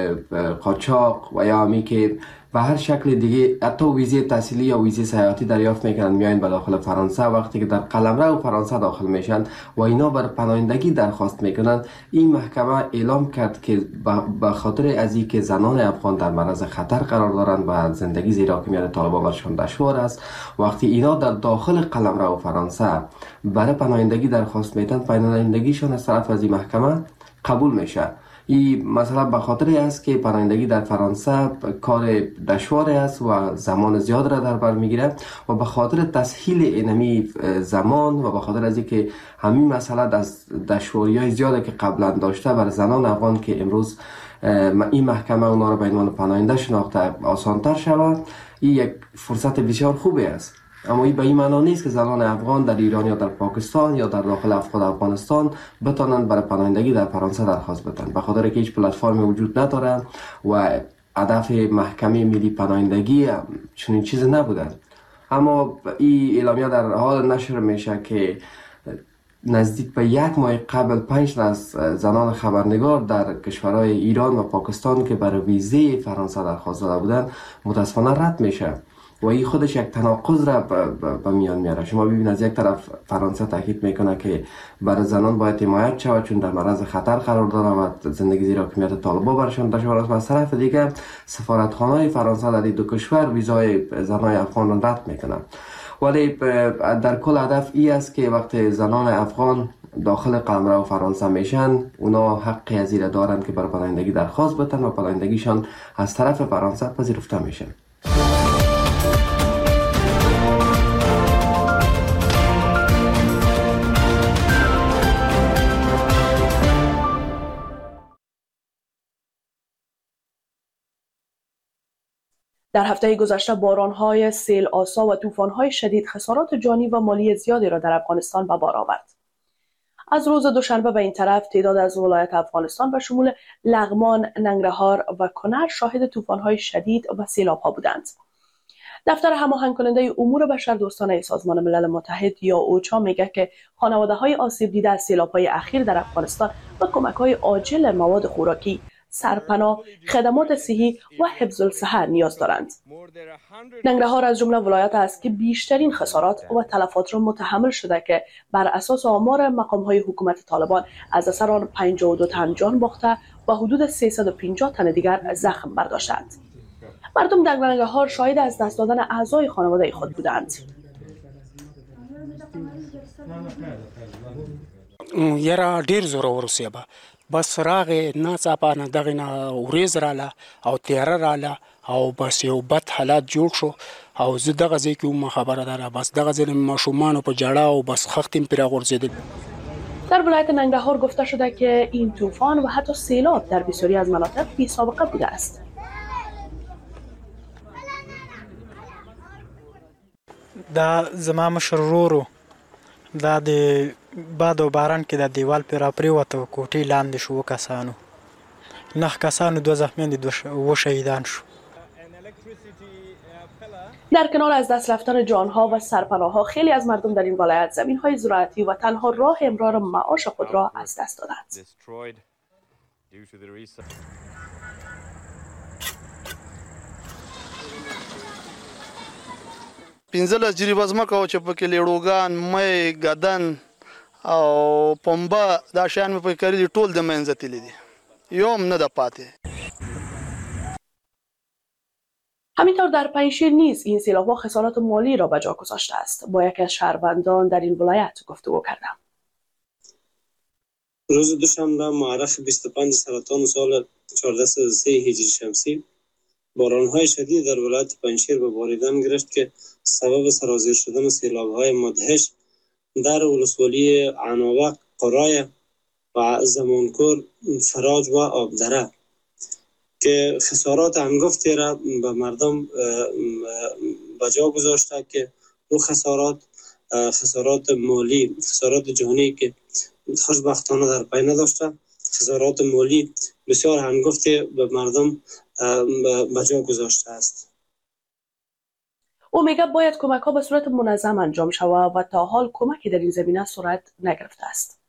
قاچاق و یا همی که و هر شکل دیگه حتی ویزه تحصیلی یا ویزه سیاحتی دریافت میکنن میاین به داخل فرانسه، وقتی که در قلمرو فرانسه داخل میشن و اینا بر پناهندگی درخواست میکنن، این محکمه اعلام کرد که به خاطر از اینکه زنان افغان در معرض خطر قرار دارند و زندگی زیر حاکمیت طالبان برشان دشوار است، وقتی اینا در داخل قلمرو فرانسه برای پناهندگی درخواست میتن، پناهندگیشان از طرف از این محکمه قبول میشه. این مثلا به خاطر است که پناهندگی در فرانسه کار دشوار است و زمان زیاد را در بر میگیره و به خاطر تسهیل اینمی زمان و به خاطر از اینکه همین مسئله از دشواری‌های زیاده که قبلا داشته بر زنان افغان که امروز این محکمه اونا را به عنوان پناهنده شناخته آسان‌تر شود، این یک فرصت بسیار خوبی است. اما این به این معنا نیست که زنان افغان در ایران یا در پاکستان یا در داخل افغانستان بتوانند برای پناهندگی در فرانسه درخواست بدن، به خاطر که هیچ پلتفرمی وجود نداره و هدف محکمه ملی پناهندگی چنین چیز نبوده. اما این اعلامیه در حال نشر میشه که نزدیک به یک ماه قبل 5 از زنان خبرنگار در کشورهای ایران و پاکستان که برای ویزه فرانسه درخواست داده بودن متاسفانه رد میشه و این خودش یک تناقض را به میان میاره. شما ببینید از یک طرف فرانسه تاکید میکنه که برای زنان باید حمایت شود چون در معرض خطر قرار دارند و زندگی زیر حاکمیت طالبان برشان دشوار است، و از طرف دیگه سفارتخانه‌های فرانسه در این دو کشور ویزای زنان افغان رد میکنند. ولی در کل هدف این است که وقتی زنان افغان داخل قلمرو فرانسه میشن، اونا حقی از این دارند که برای پناهندگی درخواست بدن و پناهندگیشان از طرف فرانسه پذیرفته میشن. در هفته گذشته باران‌های سیل آسا و طوفان‌های شدید خسارات جانی و مالی زیادی را در افغانستان به بار آورد. از روز دوشنبه به این طرف تعداد از ولایات افغانستان به شمول لغمان، ننگرهار و کنر شاهد طوفان‌های شدید و سیلاب‌ها بودند. دفتر هماهنگ کننده امور بشردوستانه سازمان ملل متحد یا اوچا میگه که خانواده‌های آسیب دیده از سیلاب‌های اخیر در افغانستان و کمک‌های عاجل مواد خوراکی، سرپناه، خدمات صحی و حفظ الصحه نیاز دارند. ننگرهار از جمله ولایت است که بیشترین خسارات و تلفات را متحمل شده که بر اساس آمار مقام‌های حکومت طالبان از اثر آن 52 تن جان باخته و حدود 350 تن دیگر زخم برداشتند. مردم در ننگرهار شاهد از دست دادن اعضای خانواده خود بودند. یرا ډیر زور ورسېبه بس راغې ناڅاپه نه دغه نه وریځ رااله او تیاره رااله او بس یو بد حالات جوړ شو او زه دغه ځای کې وم خبره داره بس دغه ځای ماشومانو په جړه او بس خختم پرې غورځېدل. در ولایت ننگرهار گفته شده که این طوفان و حتی سیلاب در بسیاری از مناطق بی سابقه بوده است. دا زما مشر ورور دا د باد او باران کې د دیوال پر راپریوته کوټې لاندې شو کسانو 9 کسانو 2 زخمیان دي و شهیدان شو. در کنار از دست رفتن جانها و سرپناه‌ها خیلی از مردم در این ولایت زمین‌های زراعتی و تنها راه امرار معاش خود را از دست دادند. پنځله جریبه ځمکه وه چې پکې لیړوګان، می، ګدن او پنبه دا شیان مې پکې کرلي دي ټول د منځه تللي دي، یو هم نه ده پاتې. همینطور در پنجشیر نیز این سیلاب‌ها خسارات مالی را به جا گذاشته است. با یکی از شهروندان در این ولایت گفتگو کردم. روز دوشنبه مورخ 25 سرطان سال 1403 هجری شمسی باران‌های شدید در ولایت پنجشیر به باریدن گرفت که سبب سرازیر شدن سیلاب‌های مدهش در ولسوالی عناوق، قرای و زمانکور، فراج و آبدره که خسارات هنگفتی را به مردم به جا گذاشته که او خسارات مالی، خسارات جانی که خوشبختانه در پی نداشته، خسارات مالی بسیار هنگفتی به مردم به جا گذاشته است. او میگه باید کمک ها به صورت منظم انجام شود و تا حال کمکی در این زمینه صورت نگرفته است.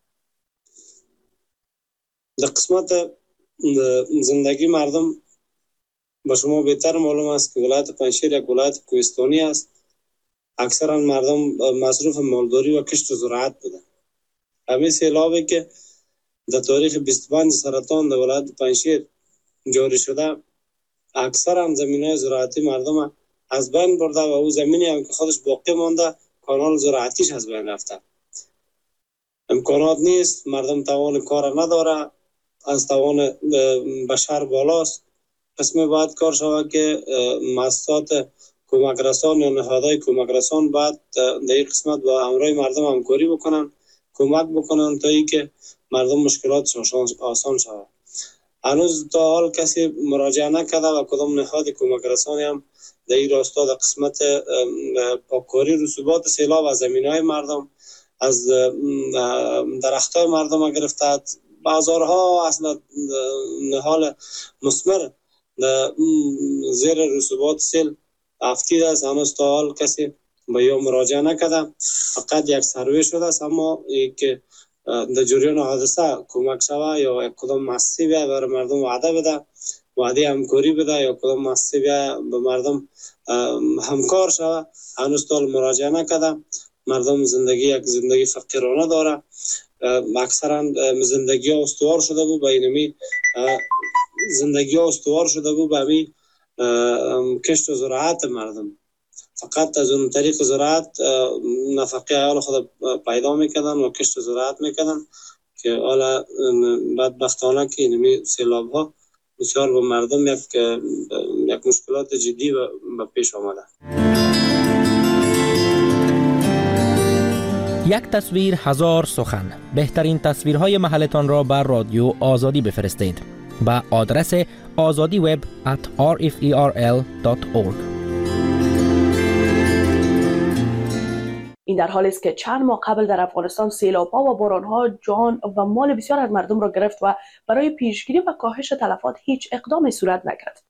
در قسمت زندگی مردم به شما بهتر معلوم است که ولایت پنجشیر یک ولایت کوهستانی است. اکثرا مردم مصروف مالداری و کشت و زراعت بودند. همین سیلابی که در تاریخ 25 سرطان در ولایت پنجشیر جاری شده اکثرا زمینهای زراعتی مردم از بین برده و او زمینی هم که خودش باقی مانده کانال زراعتیش از بین رفته. امکانات نیست، مردم توان کار نداره، از توان بشر بالاست. قسمی باید کار شود که مؤسسات کمک رسان یا نهادهای کمک رسان باید در این قسمت با همراه مردم همکاری بکنن، کمک بکنن تا ای که مردم مشکلاتش آسان شود. هنوز تا حال کسی مراجعه نکرده و کدام نهاد کمک رسانی هم در این راستا در قسمت پاککاری رسوبات سیلاب از زمینهای مردم، از درختای مردم گرفته بازارها اصلا نهال مسمر زیر رسوبات سیل افتیده است. هنوز تا حال کسی به یا مراجعه نکرده، فقط یک سروی شده است، اما که در جریان حادثه کمک شوه یا کدام مؤسسه بیا برای مردم وعده بده، وعده همکاری بده یا کدام مؤسسه بیا به مردم همکار شوه، هنوز تا حال مراجعه نکرده. مردم یک زندگی فقیرانه داره. اکثرا زندگی ها استوار شده بود به اینمی کشت و زراعت مردم. فقط از اون طریق زراعت نفقه عیال خود پیدا میکردن و کشت و زراعت میکردن که حالا بدبختانه که اینمی سیلاب ها بسیار به مردم یک مشکلات جدی به پیش آمده. یک تصویر هزار سخن. بهترین تصویرهای محلتان را بر رادیو آزادی بفرستید. با آدرس azadiweb@rferl.org. این در حالی است که چند ماه قبل در افغانستان سیلاب‌ها و باران‌ها جان و مال بسیار از مردم را گرفت و برای پیشگیری و کاهش تلفات هیچ اقدامی صورت نگرفت.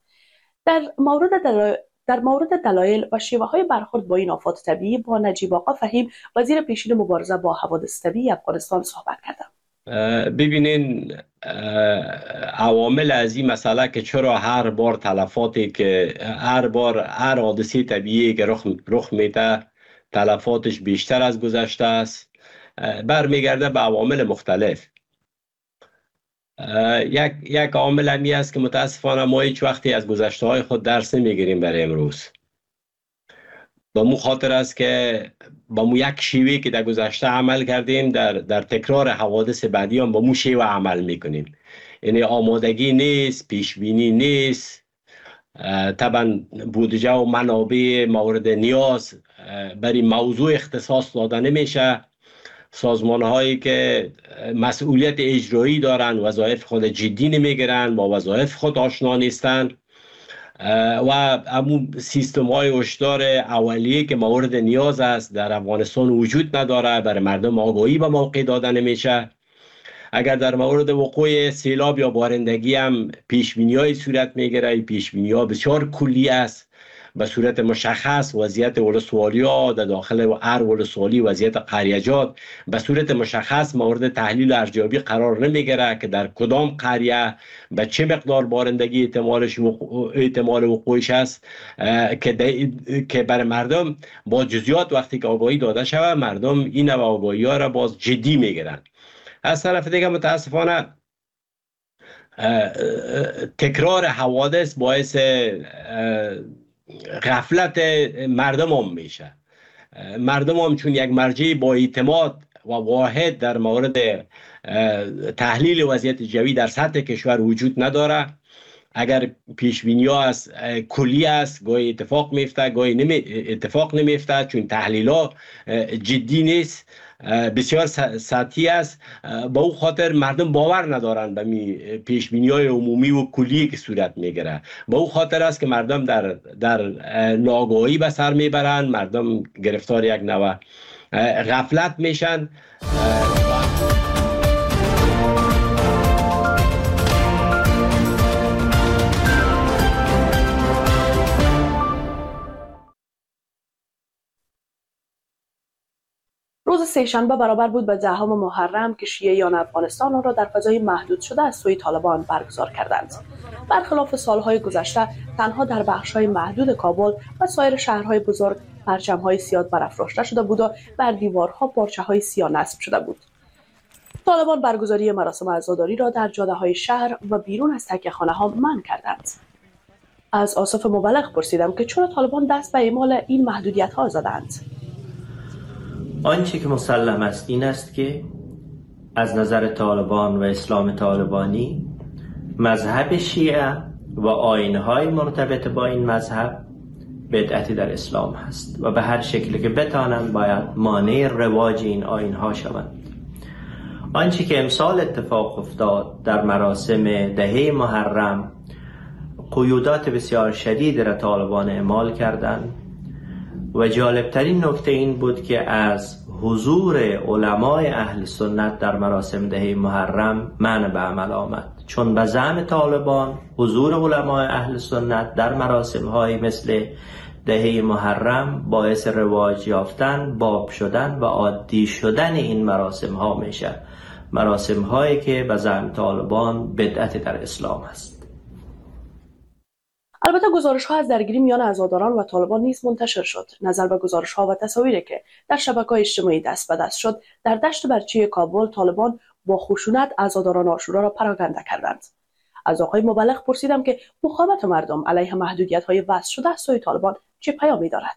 در مورد دلایل و شیوه‌های برخورد با این آفات طبیعی با نجیب آقا فهیم وزیر پیشین مبارزه با حوادث طبیعی افغانستان صحبت کردم. ببینین عوامل از این مسئله که چرا هر بار تلفاتی که هر حادثه طبیعی که رخ میده تلفاتش بیشتر از گذشته است برمیگرده به عوامل مختلف. یک عامل همی است که متاسفانه ما هیچ وقتی از گذشته های خود درس نمیگیریم برای امروز. به مو خاطر است که با مو یک شیوه که در گذشته عمل کردیم در تکرار حوادث بعدی هم با مو شیوه عمل میکنیم. یعنی آمادگی نیست، پیشبینی نیست، طبعا بودجه و منابع مورد نیاز برای موضوع اختصاص داده نمیشه. سازمان هایی که مسئولیت اجرایی دارن وظایف خود جدی نمیگیرن، با وظایف خود آشنا نیستن و همون سیستم های هشدار اولیه که مورد نیاز است در افغانستان وجود نداره، برای مردم آگاهی به موقع داده نمیشه. اگر در مورد وقوع سیلاب یا بارندگی هم پیشبینی‌های صورت میگیره، پیشبینی‌ها بسیار کلی است، به صورت مشخص وضعیت ولسوالی‌ها در داخل هر ولسوالی، وضعیت قریه‌جات به صورت مشخص مورد تحلیل ارزیابی قرار نمیگیره که در کدام قریه به چه مقدار بارندگی احتمال وقوعش است که برای مردم با جزئیات وقتی که آگاهی داده شود مردم این آگاهی‌ها را باز جدی میگیرن. از طرف دیگه متاسفانه تکرار حوادث باعث غفلت مردم هم میشه. مردم هم چون یک مرجع با اعتماد و واحد در مورد تحلیل وضعیت جوی در سطح کشور وجود نداره، اگر پیشبینی ها از کلی است گاهی اتفاق میفته گاهی اتفاق نمیفته، چون تحلیل ها جدی نیست، بسیار سطحی است. با او خاطر مردم باور ندارن به پیشبینی های عمومی و کلی که صورت میگیره. با او خاطر است که مردم در ناآگاهی به سر میبرن، مردم گرفتار یک نوع غفلت میشن. روز سه‌شنبه برابر بود به 10 محرم که شیعیان افغانستان را در فضای محدود شده از سوی طالبان برگزار کردند. برخلاف سالهای گذشته تنها در بخش‌های محدود کابل و سایر شهرهای بزرگ پرچم‌های سیاه برافراشته شده بود و بر دیوارها پارچه‌های سیاه نصب شده بود. طالبان برگزاری مراسم عزاداری را در جاده‌های شهر و بیرون از تکیه‌خانه‌ها منع کردند. از آصف مبلغ پرسیدم که چرا طالبان دست به اعمال این محدودیت‌ها زدند. آنچه که مسلم است این است که از نظر طالبان و اسلام طالبانی مذهب شیعه و آیین‌های مرتبط با این مذهب بدعتی در اسلام هست و به هر شکلی که بتانند باید مانع رواج این آیین‌ها شوند. آنچه که امسال اتفاق افتاد در مراسم 10 محرم قیودات بسیار شدید را طالبان اعمال کردند و جالبترین نکته این بود که از حضور علمای اهل سنت در مراسم 10 محرم منع به عمل آمد، چون به زعم طالبان حضور علمای اهل سنت در مراسم های مثل 10 محرم باعث رواج یافتن، باب شدن و عادی شدن این مراسم ها میشه، مراسم هایی که به زعم طالبان بدعت در اسلام است. البته گزارش‌ها از درگیری میان عزاداران و طالبان نیز منتشر شد. نظر به گزارش‌ها و تصاویری که در شبکه‌های اجتماعی دست به دست شد، در دشت برچی کابل طالبان با خشونت عزاداران عاشورا را پراکنده کردند. از آقای مبلغ پرسیدم که مقاومت مردم علیه محدودیت‌های وضع شده از سوی طالبان چه پیامی دارد.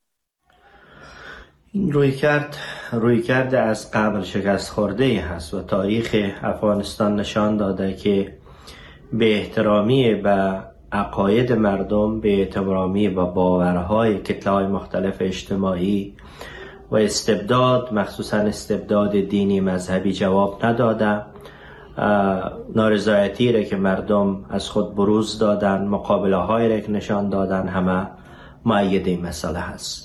این رویکرد از قبل شکست خورده هست و تاریخ افغانستان نشان داده که به احترامی به عقاید مردم، به احترامی به باورهای کتله‌های مختلف اجتماعی و استبداد، مخصوصا استبداد دینی مذهبی جواب نداده نارضایتی را که مردم از خود بروز دادن، مقابله هایی را که نشان دادن، همه مؤید این مسئله هست.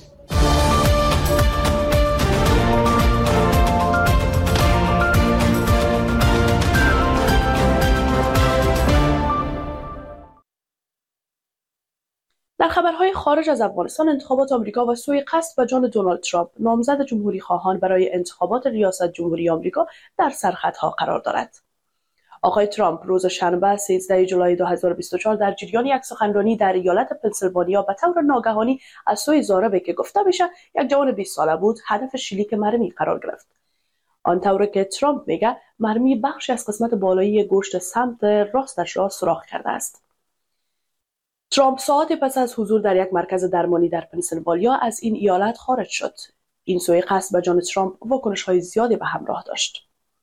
در خبرهای خارج از افغانستان، انتخابات آمریکا و سوء قصد به جان دونالد ترامپ، نامزد جمهوری خواهان برای انتخابات ریاست جمهوری آمریکا، در سرخطها قرار دارد. آقای ترامپ روز شنبه 13 جولای 2024 در جریان یک سخنرانی در ایالت پنسیلوانیا به طور ناگهانی از سوی ضاربی که گفته میشه یک جوان 20 ساله بود هدف شلیک مرمی قرار گرفت. آن طوری که ترامپ میگه مرمی بخشی از قسمت بالایی گوشت سمت راستش را سوراخ کرده است. ترامپ ساعتی پس از حضور در یک مرکز درمانی در پنسیلوانیا از این ایالت خارج شد. این سوء قصد به جان ترامپ واکنش‌های زیادی به همراه داشت.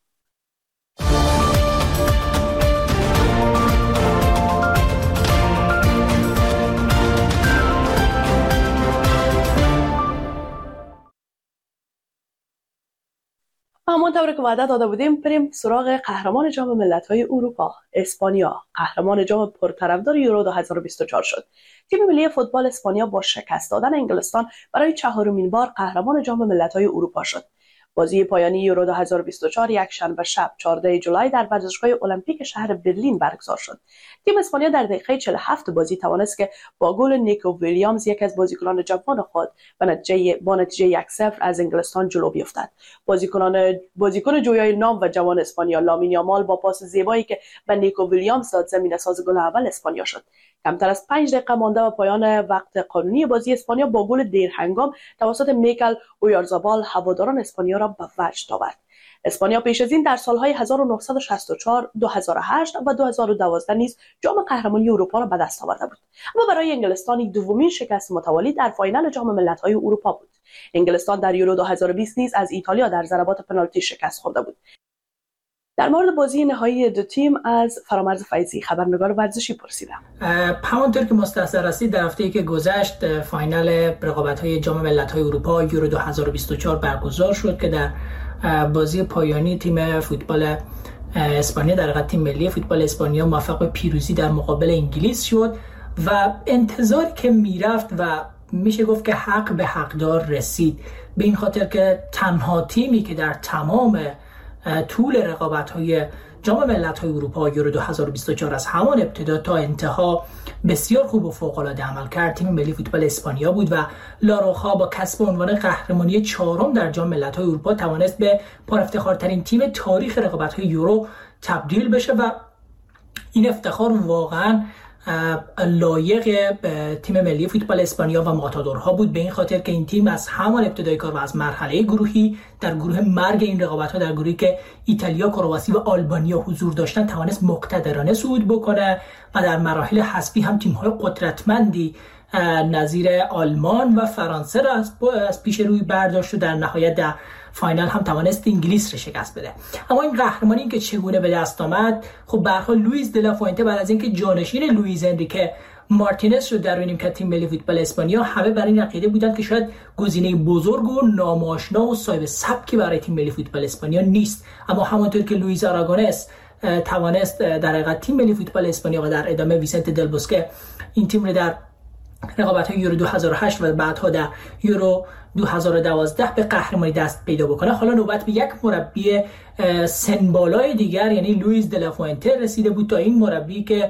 همانطور که وعده داده بودیم، بریم سراغ قهرمان جام ملت‌های اروپا. اسپانیا قهرمان جام پرطرفدار یورو 2024 شد. تیم ملی فوتبال اسپانیا با شکست دادن انگلستان برای چهارمین بار قهرمان جام ملت‌های اروپا شد. بازی پایانی یورو 2024 یک شنبه شب 14 جولای در ورزشگاه المپیک شهر برلین برگزار شد. تیم اسپانیا در دقیقه 47 بازی توانست که با گل نیکو ویلیامز، یک از بازیکنان جوان خود، با نتیجه 1-0 از انگلستان جلو بیفتد. بازیکن جویای نام و جوان اسپانیا لامین یامال با پاس زیبایی که به نیکو ویلیامز داد، زمینه ساز گل اول اسپانیا شد. کمتر از 5 دقیقه مانده به پایان وقت قانونی بازی، اسپانیا با گل دیرهنگام توسط میکل اویارزابال هواداران اسپانیا را به وجد آورد. اسپانیا پیش از این در سالهای 1964، 2008 و 2012 نیز جام قهرمانی اروپا را به دست آورده بود. اما برای انگلستان دومین شکست متوالی در فاینال جام ملت‌های اروپا بود. انگلستان در یورو 2020 نیز از ایتالیا در ضربات پنالتی شکست خورده بود. در مورد بازی نهایی دو تیم از فرامرز فیضی، خبرنگار ورزشی، پرسیدم. همانطور که مستحضر هستید، در هفته‌ای که گذشت فاینال رقابت‌های جام ملت‌های اروپا یورو 2024 برگزار شد که در بازی پایانی تیم فوتبال اسپانیا، در حقیقت تیم ملی فوتبال اسپانیا، موفق به پیروزی در مقابل انگلیس شد و انتظاری که میرفت و میشه گفت که حق به حقدار رسید، به این خاطر که تنها تیمی که در تمام طول رقابت‌های جام ملت‌های اروپا یورو 2024 از همان ابتدا تا انتها بسیار خوب و فوق‌العاده عمل کرد، تیم ملی فوتبال اسپانیا بود و لاروخا با کسب عنوان قهرمانی 4م در جام ملت‌های اروپا توانست به پرافتخارترین تیم تاریخ رقابت‌های یورو تبدیل بشه و این افتخار واقعاً لایق تیم ملی فوتبال اسپانیا و ماتادورها بود، به این خاطر که این تیم از همان ابتدای کار و از مرحله گروهی در گروه مرگ این رقابت‌ها، در گروهی که ایتالیا، کرواسی و آلبانیا حضور داشتن، توانست مقتدرانه صعود بکنه و در مراحل حذفی هم تیم‌های قدرتمندی نظیر آلمان و فرانسه را از پیش روی برداشت و در نهایت در فاینال هم توانست انگلیس را شکست بده. اما این قهرمانی که چگونه به دست آمد، خب به هر حال لوئیس دلا فوئنته بعد از اینکه جانشین لوئیز انریکه مارتینز شد در نیمکت تیم ملی فوتبال اسپانیا، همه برای این عقیده بودند که شاید گزینه بزرگ و ناماشنا و صاحب سبکی برای تیم ملی فوتبال اسپانیا نیست. اما همونطور که لوئیس آراگونس توانست در حقیقت تیم ملی فوتبال اسپانیا و در ادامه ویسنت دل بوسکه این تیم را در رقابت‌های یورو 2008 و بعدها در یورو 2012 به قهرمانی دست پیدا بکنه، حالا نوبت به یک مربی سنبالای دیگر یعنی لوئیس دلا فوئنته رسیده بود تا این مربی که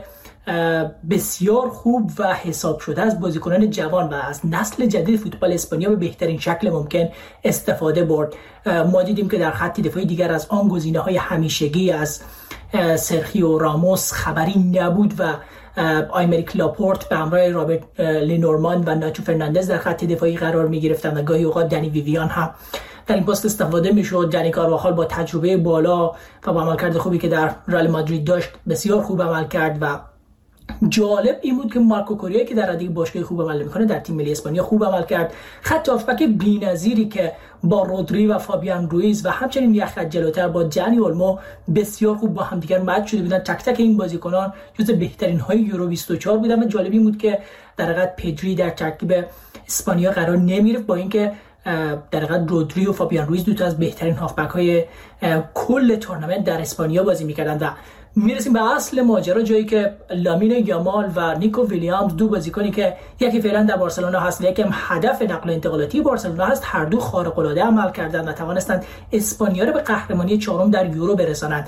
بسیار خوب و حساب شده از بازیکنان جوان و از نسل جدید فوتبال اسپانیا به بهترین شکل ممکن استفاده برد. ما دیدیم که در خط دفاعی دیگر از آن گزینه‌های همیشگی از سرخیو راموس خبری نبود و آیمریک لاپورت به همراه رابرت لینورمان و ناچو فرناندز در خط دفاعی قرار می گرفتند و گاهی اوقات دنی ویویان هم در این پست استفاده می شد. دنی کارواخال با تجربه بالا و با عملکرد خوبی که در رئال مادرید داشت بسیار خوب عمل کرد و جالب این بود که مارکو کوریا که در رده باشگاه خوب عمل میکنه در تیم ملی اسپانیا خوب عمل کرد. خط هافبک بی‌نظیری که با رودری و فابیان رویز و همچنین یک خط جلوتر با جانی اولمو بسیار خوب با همدیگر مچ شده بودن. تک تک این بازیکنان جزو بهترین های یورو 24 بودن و جالبی بود که در حقیقت پدری در ترکیب اسپانیا قرار نمی‌گرفت، با اینکه در حقیقت رودری و فابیان رویز دو تا از بهترین هافبک های کل تورنمنت در اسپانیا بازی میکردن و میرسیم به اصل ماجرا، جایی که لامین یامال و نیکو ویلیامز، دو بازیکنی که یکی فعلا در بارسلونا هست و یکی هم هدف نقل و انتقالاتی بارسلونا هست، هر دو خارق العاده عمل کردند و توانستند اسپانیا را به قهرمانی چهارم در یورو برسانند.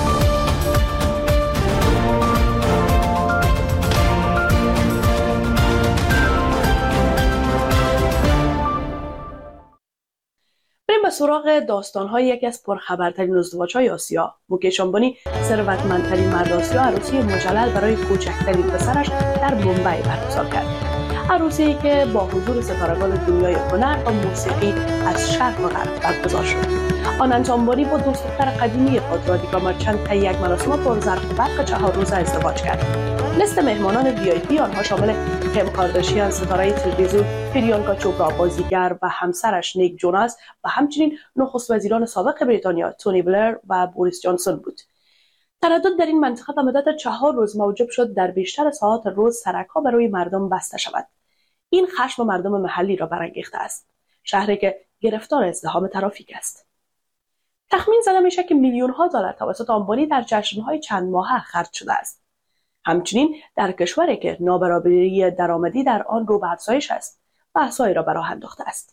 بریم به سراغ داستان‌های یکی از پرخبرترین ازدواج‌های آسیا. موکیش آمبانی، ثروتمندترین مرد آسیا، عروسی مجلل برای کوچکترین پسرش در مومبای برگزار کرد. عروسی که با حضور ستارگان دنیای هنر و موسیقی از شرق و غرب برگزار شد. آنانت آمبانی با دوست دختر قدیمی خود رادیکا مرچنت طی یک مراسم پرزرق و برق 4 روزه ازدواج کرد. لیست مهمانان VIP آنها شامل کیم کارداشیان، ستاره تلویزیون، پریانکا چوپرا بازیگر و همسرش نیک جوناس و همچنین نخست وزیران سابق بریتانیا تونی بلر و بوریس جانسون بود. تردد در این منطقه به مدت 4 روز موجب شد در بیشتر ساعات روز سرک‌ها برای مردم بسته شود. این خشم مردم محلی را برانگیخته است. شهری که گرفتار ازدحام ترافیک است. تخمین زده میشه که میلیون‌ها دلار توسط آمبانی در جشن‌های چند ماهه خرج شده است. همچنین در کشوری که نابرابری درآمدی در آن رو به افزایش است، بحث‌هایی را به راه انداخته است.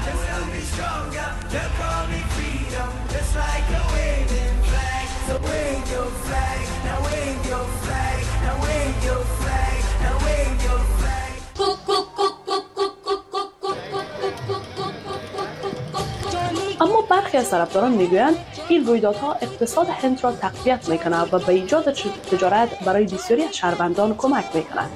اما برخی از طرفداران میگویند این رویدادها اقتصاد هند را تقویت میکند و به ایجاد تجارت برای بسیاری از شهروندان کمک میکنند.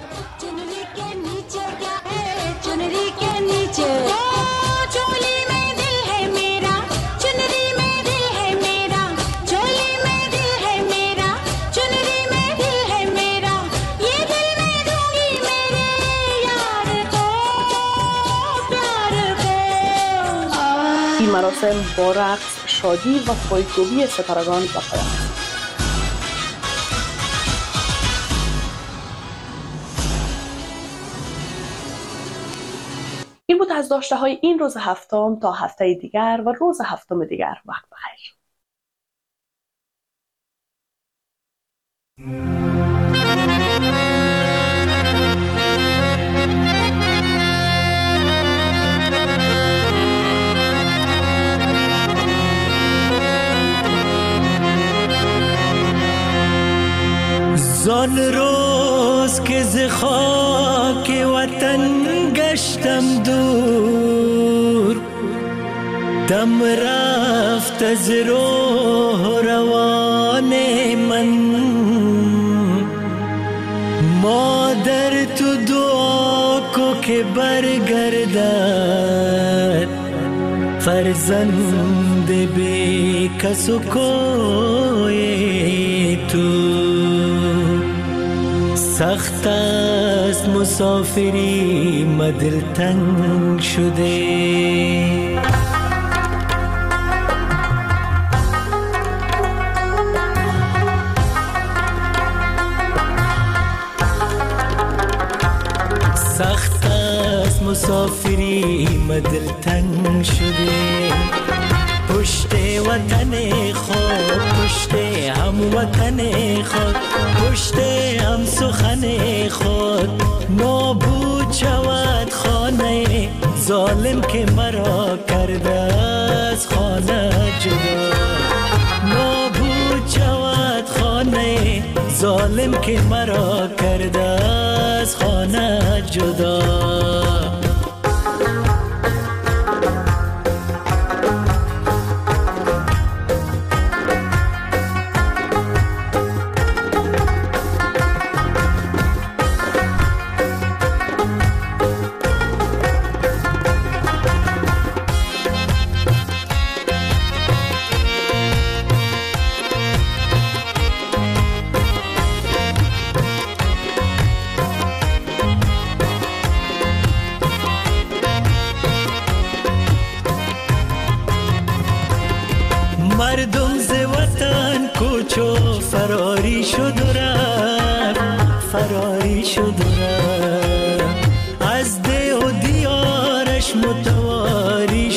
این مراسم با رقص، شادی و پایکوبی ستارگان به پایان است. این بود از داشته های این روز هفتم. تا هفته دیگر و روز هفتم دیگر، وقت بخیر. زان روز که ز خاک وطن گشتم دور، دم رفت از روح روان من. مادر تو دعا کو که برگردد، فرزند بی کس و کوی تو. سخت است مسافری مدل تنگ شده، سخت است مسافری مدل تنگ شده. پشت وطن خود، پشت هم وطن خود، پشت هم سخن خود. نابود شود خانه ظالم که مرا کرده از خانه جدا. نابود شود خانه ظالم که مرا کرده از خانه جدا. مردم ز وطن کوچو فراری شد و رفت، فراری شد و رفت. از ده و دیارش متواری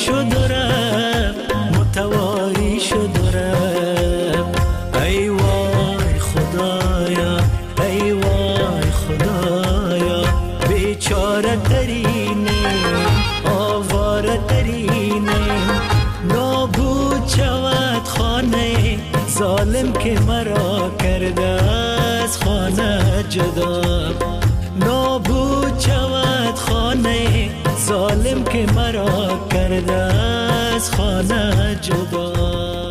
مرا کرده از خانه جدا، نابود شود خانه ظالم که مرا کرده از خانه جدا.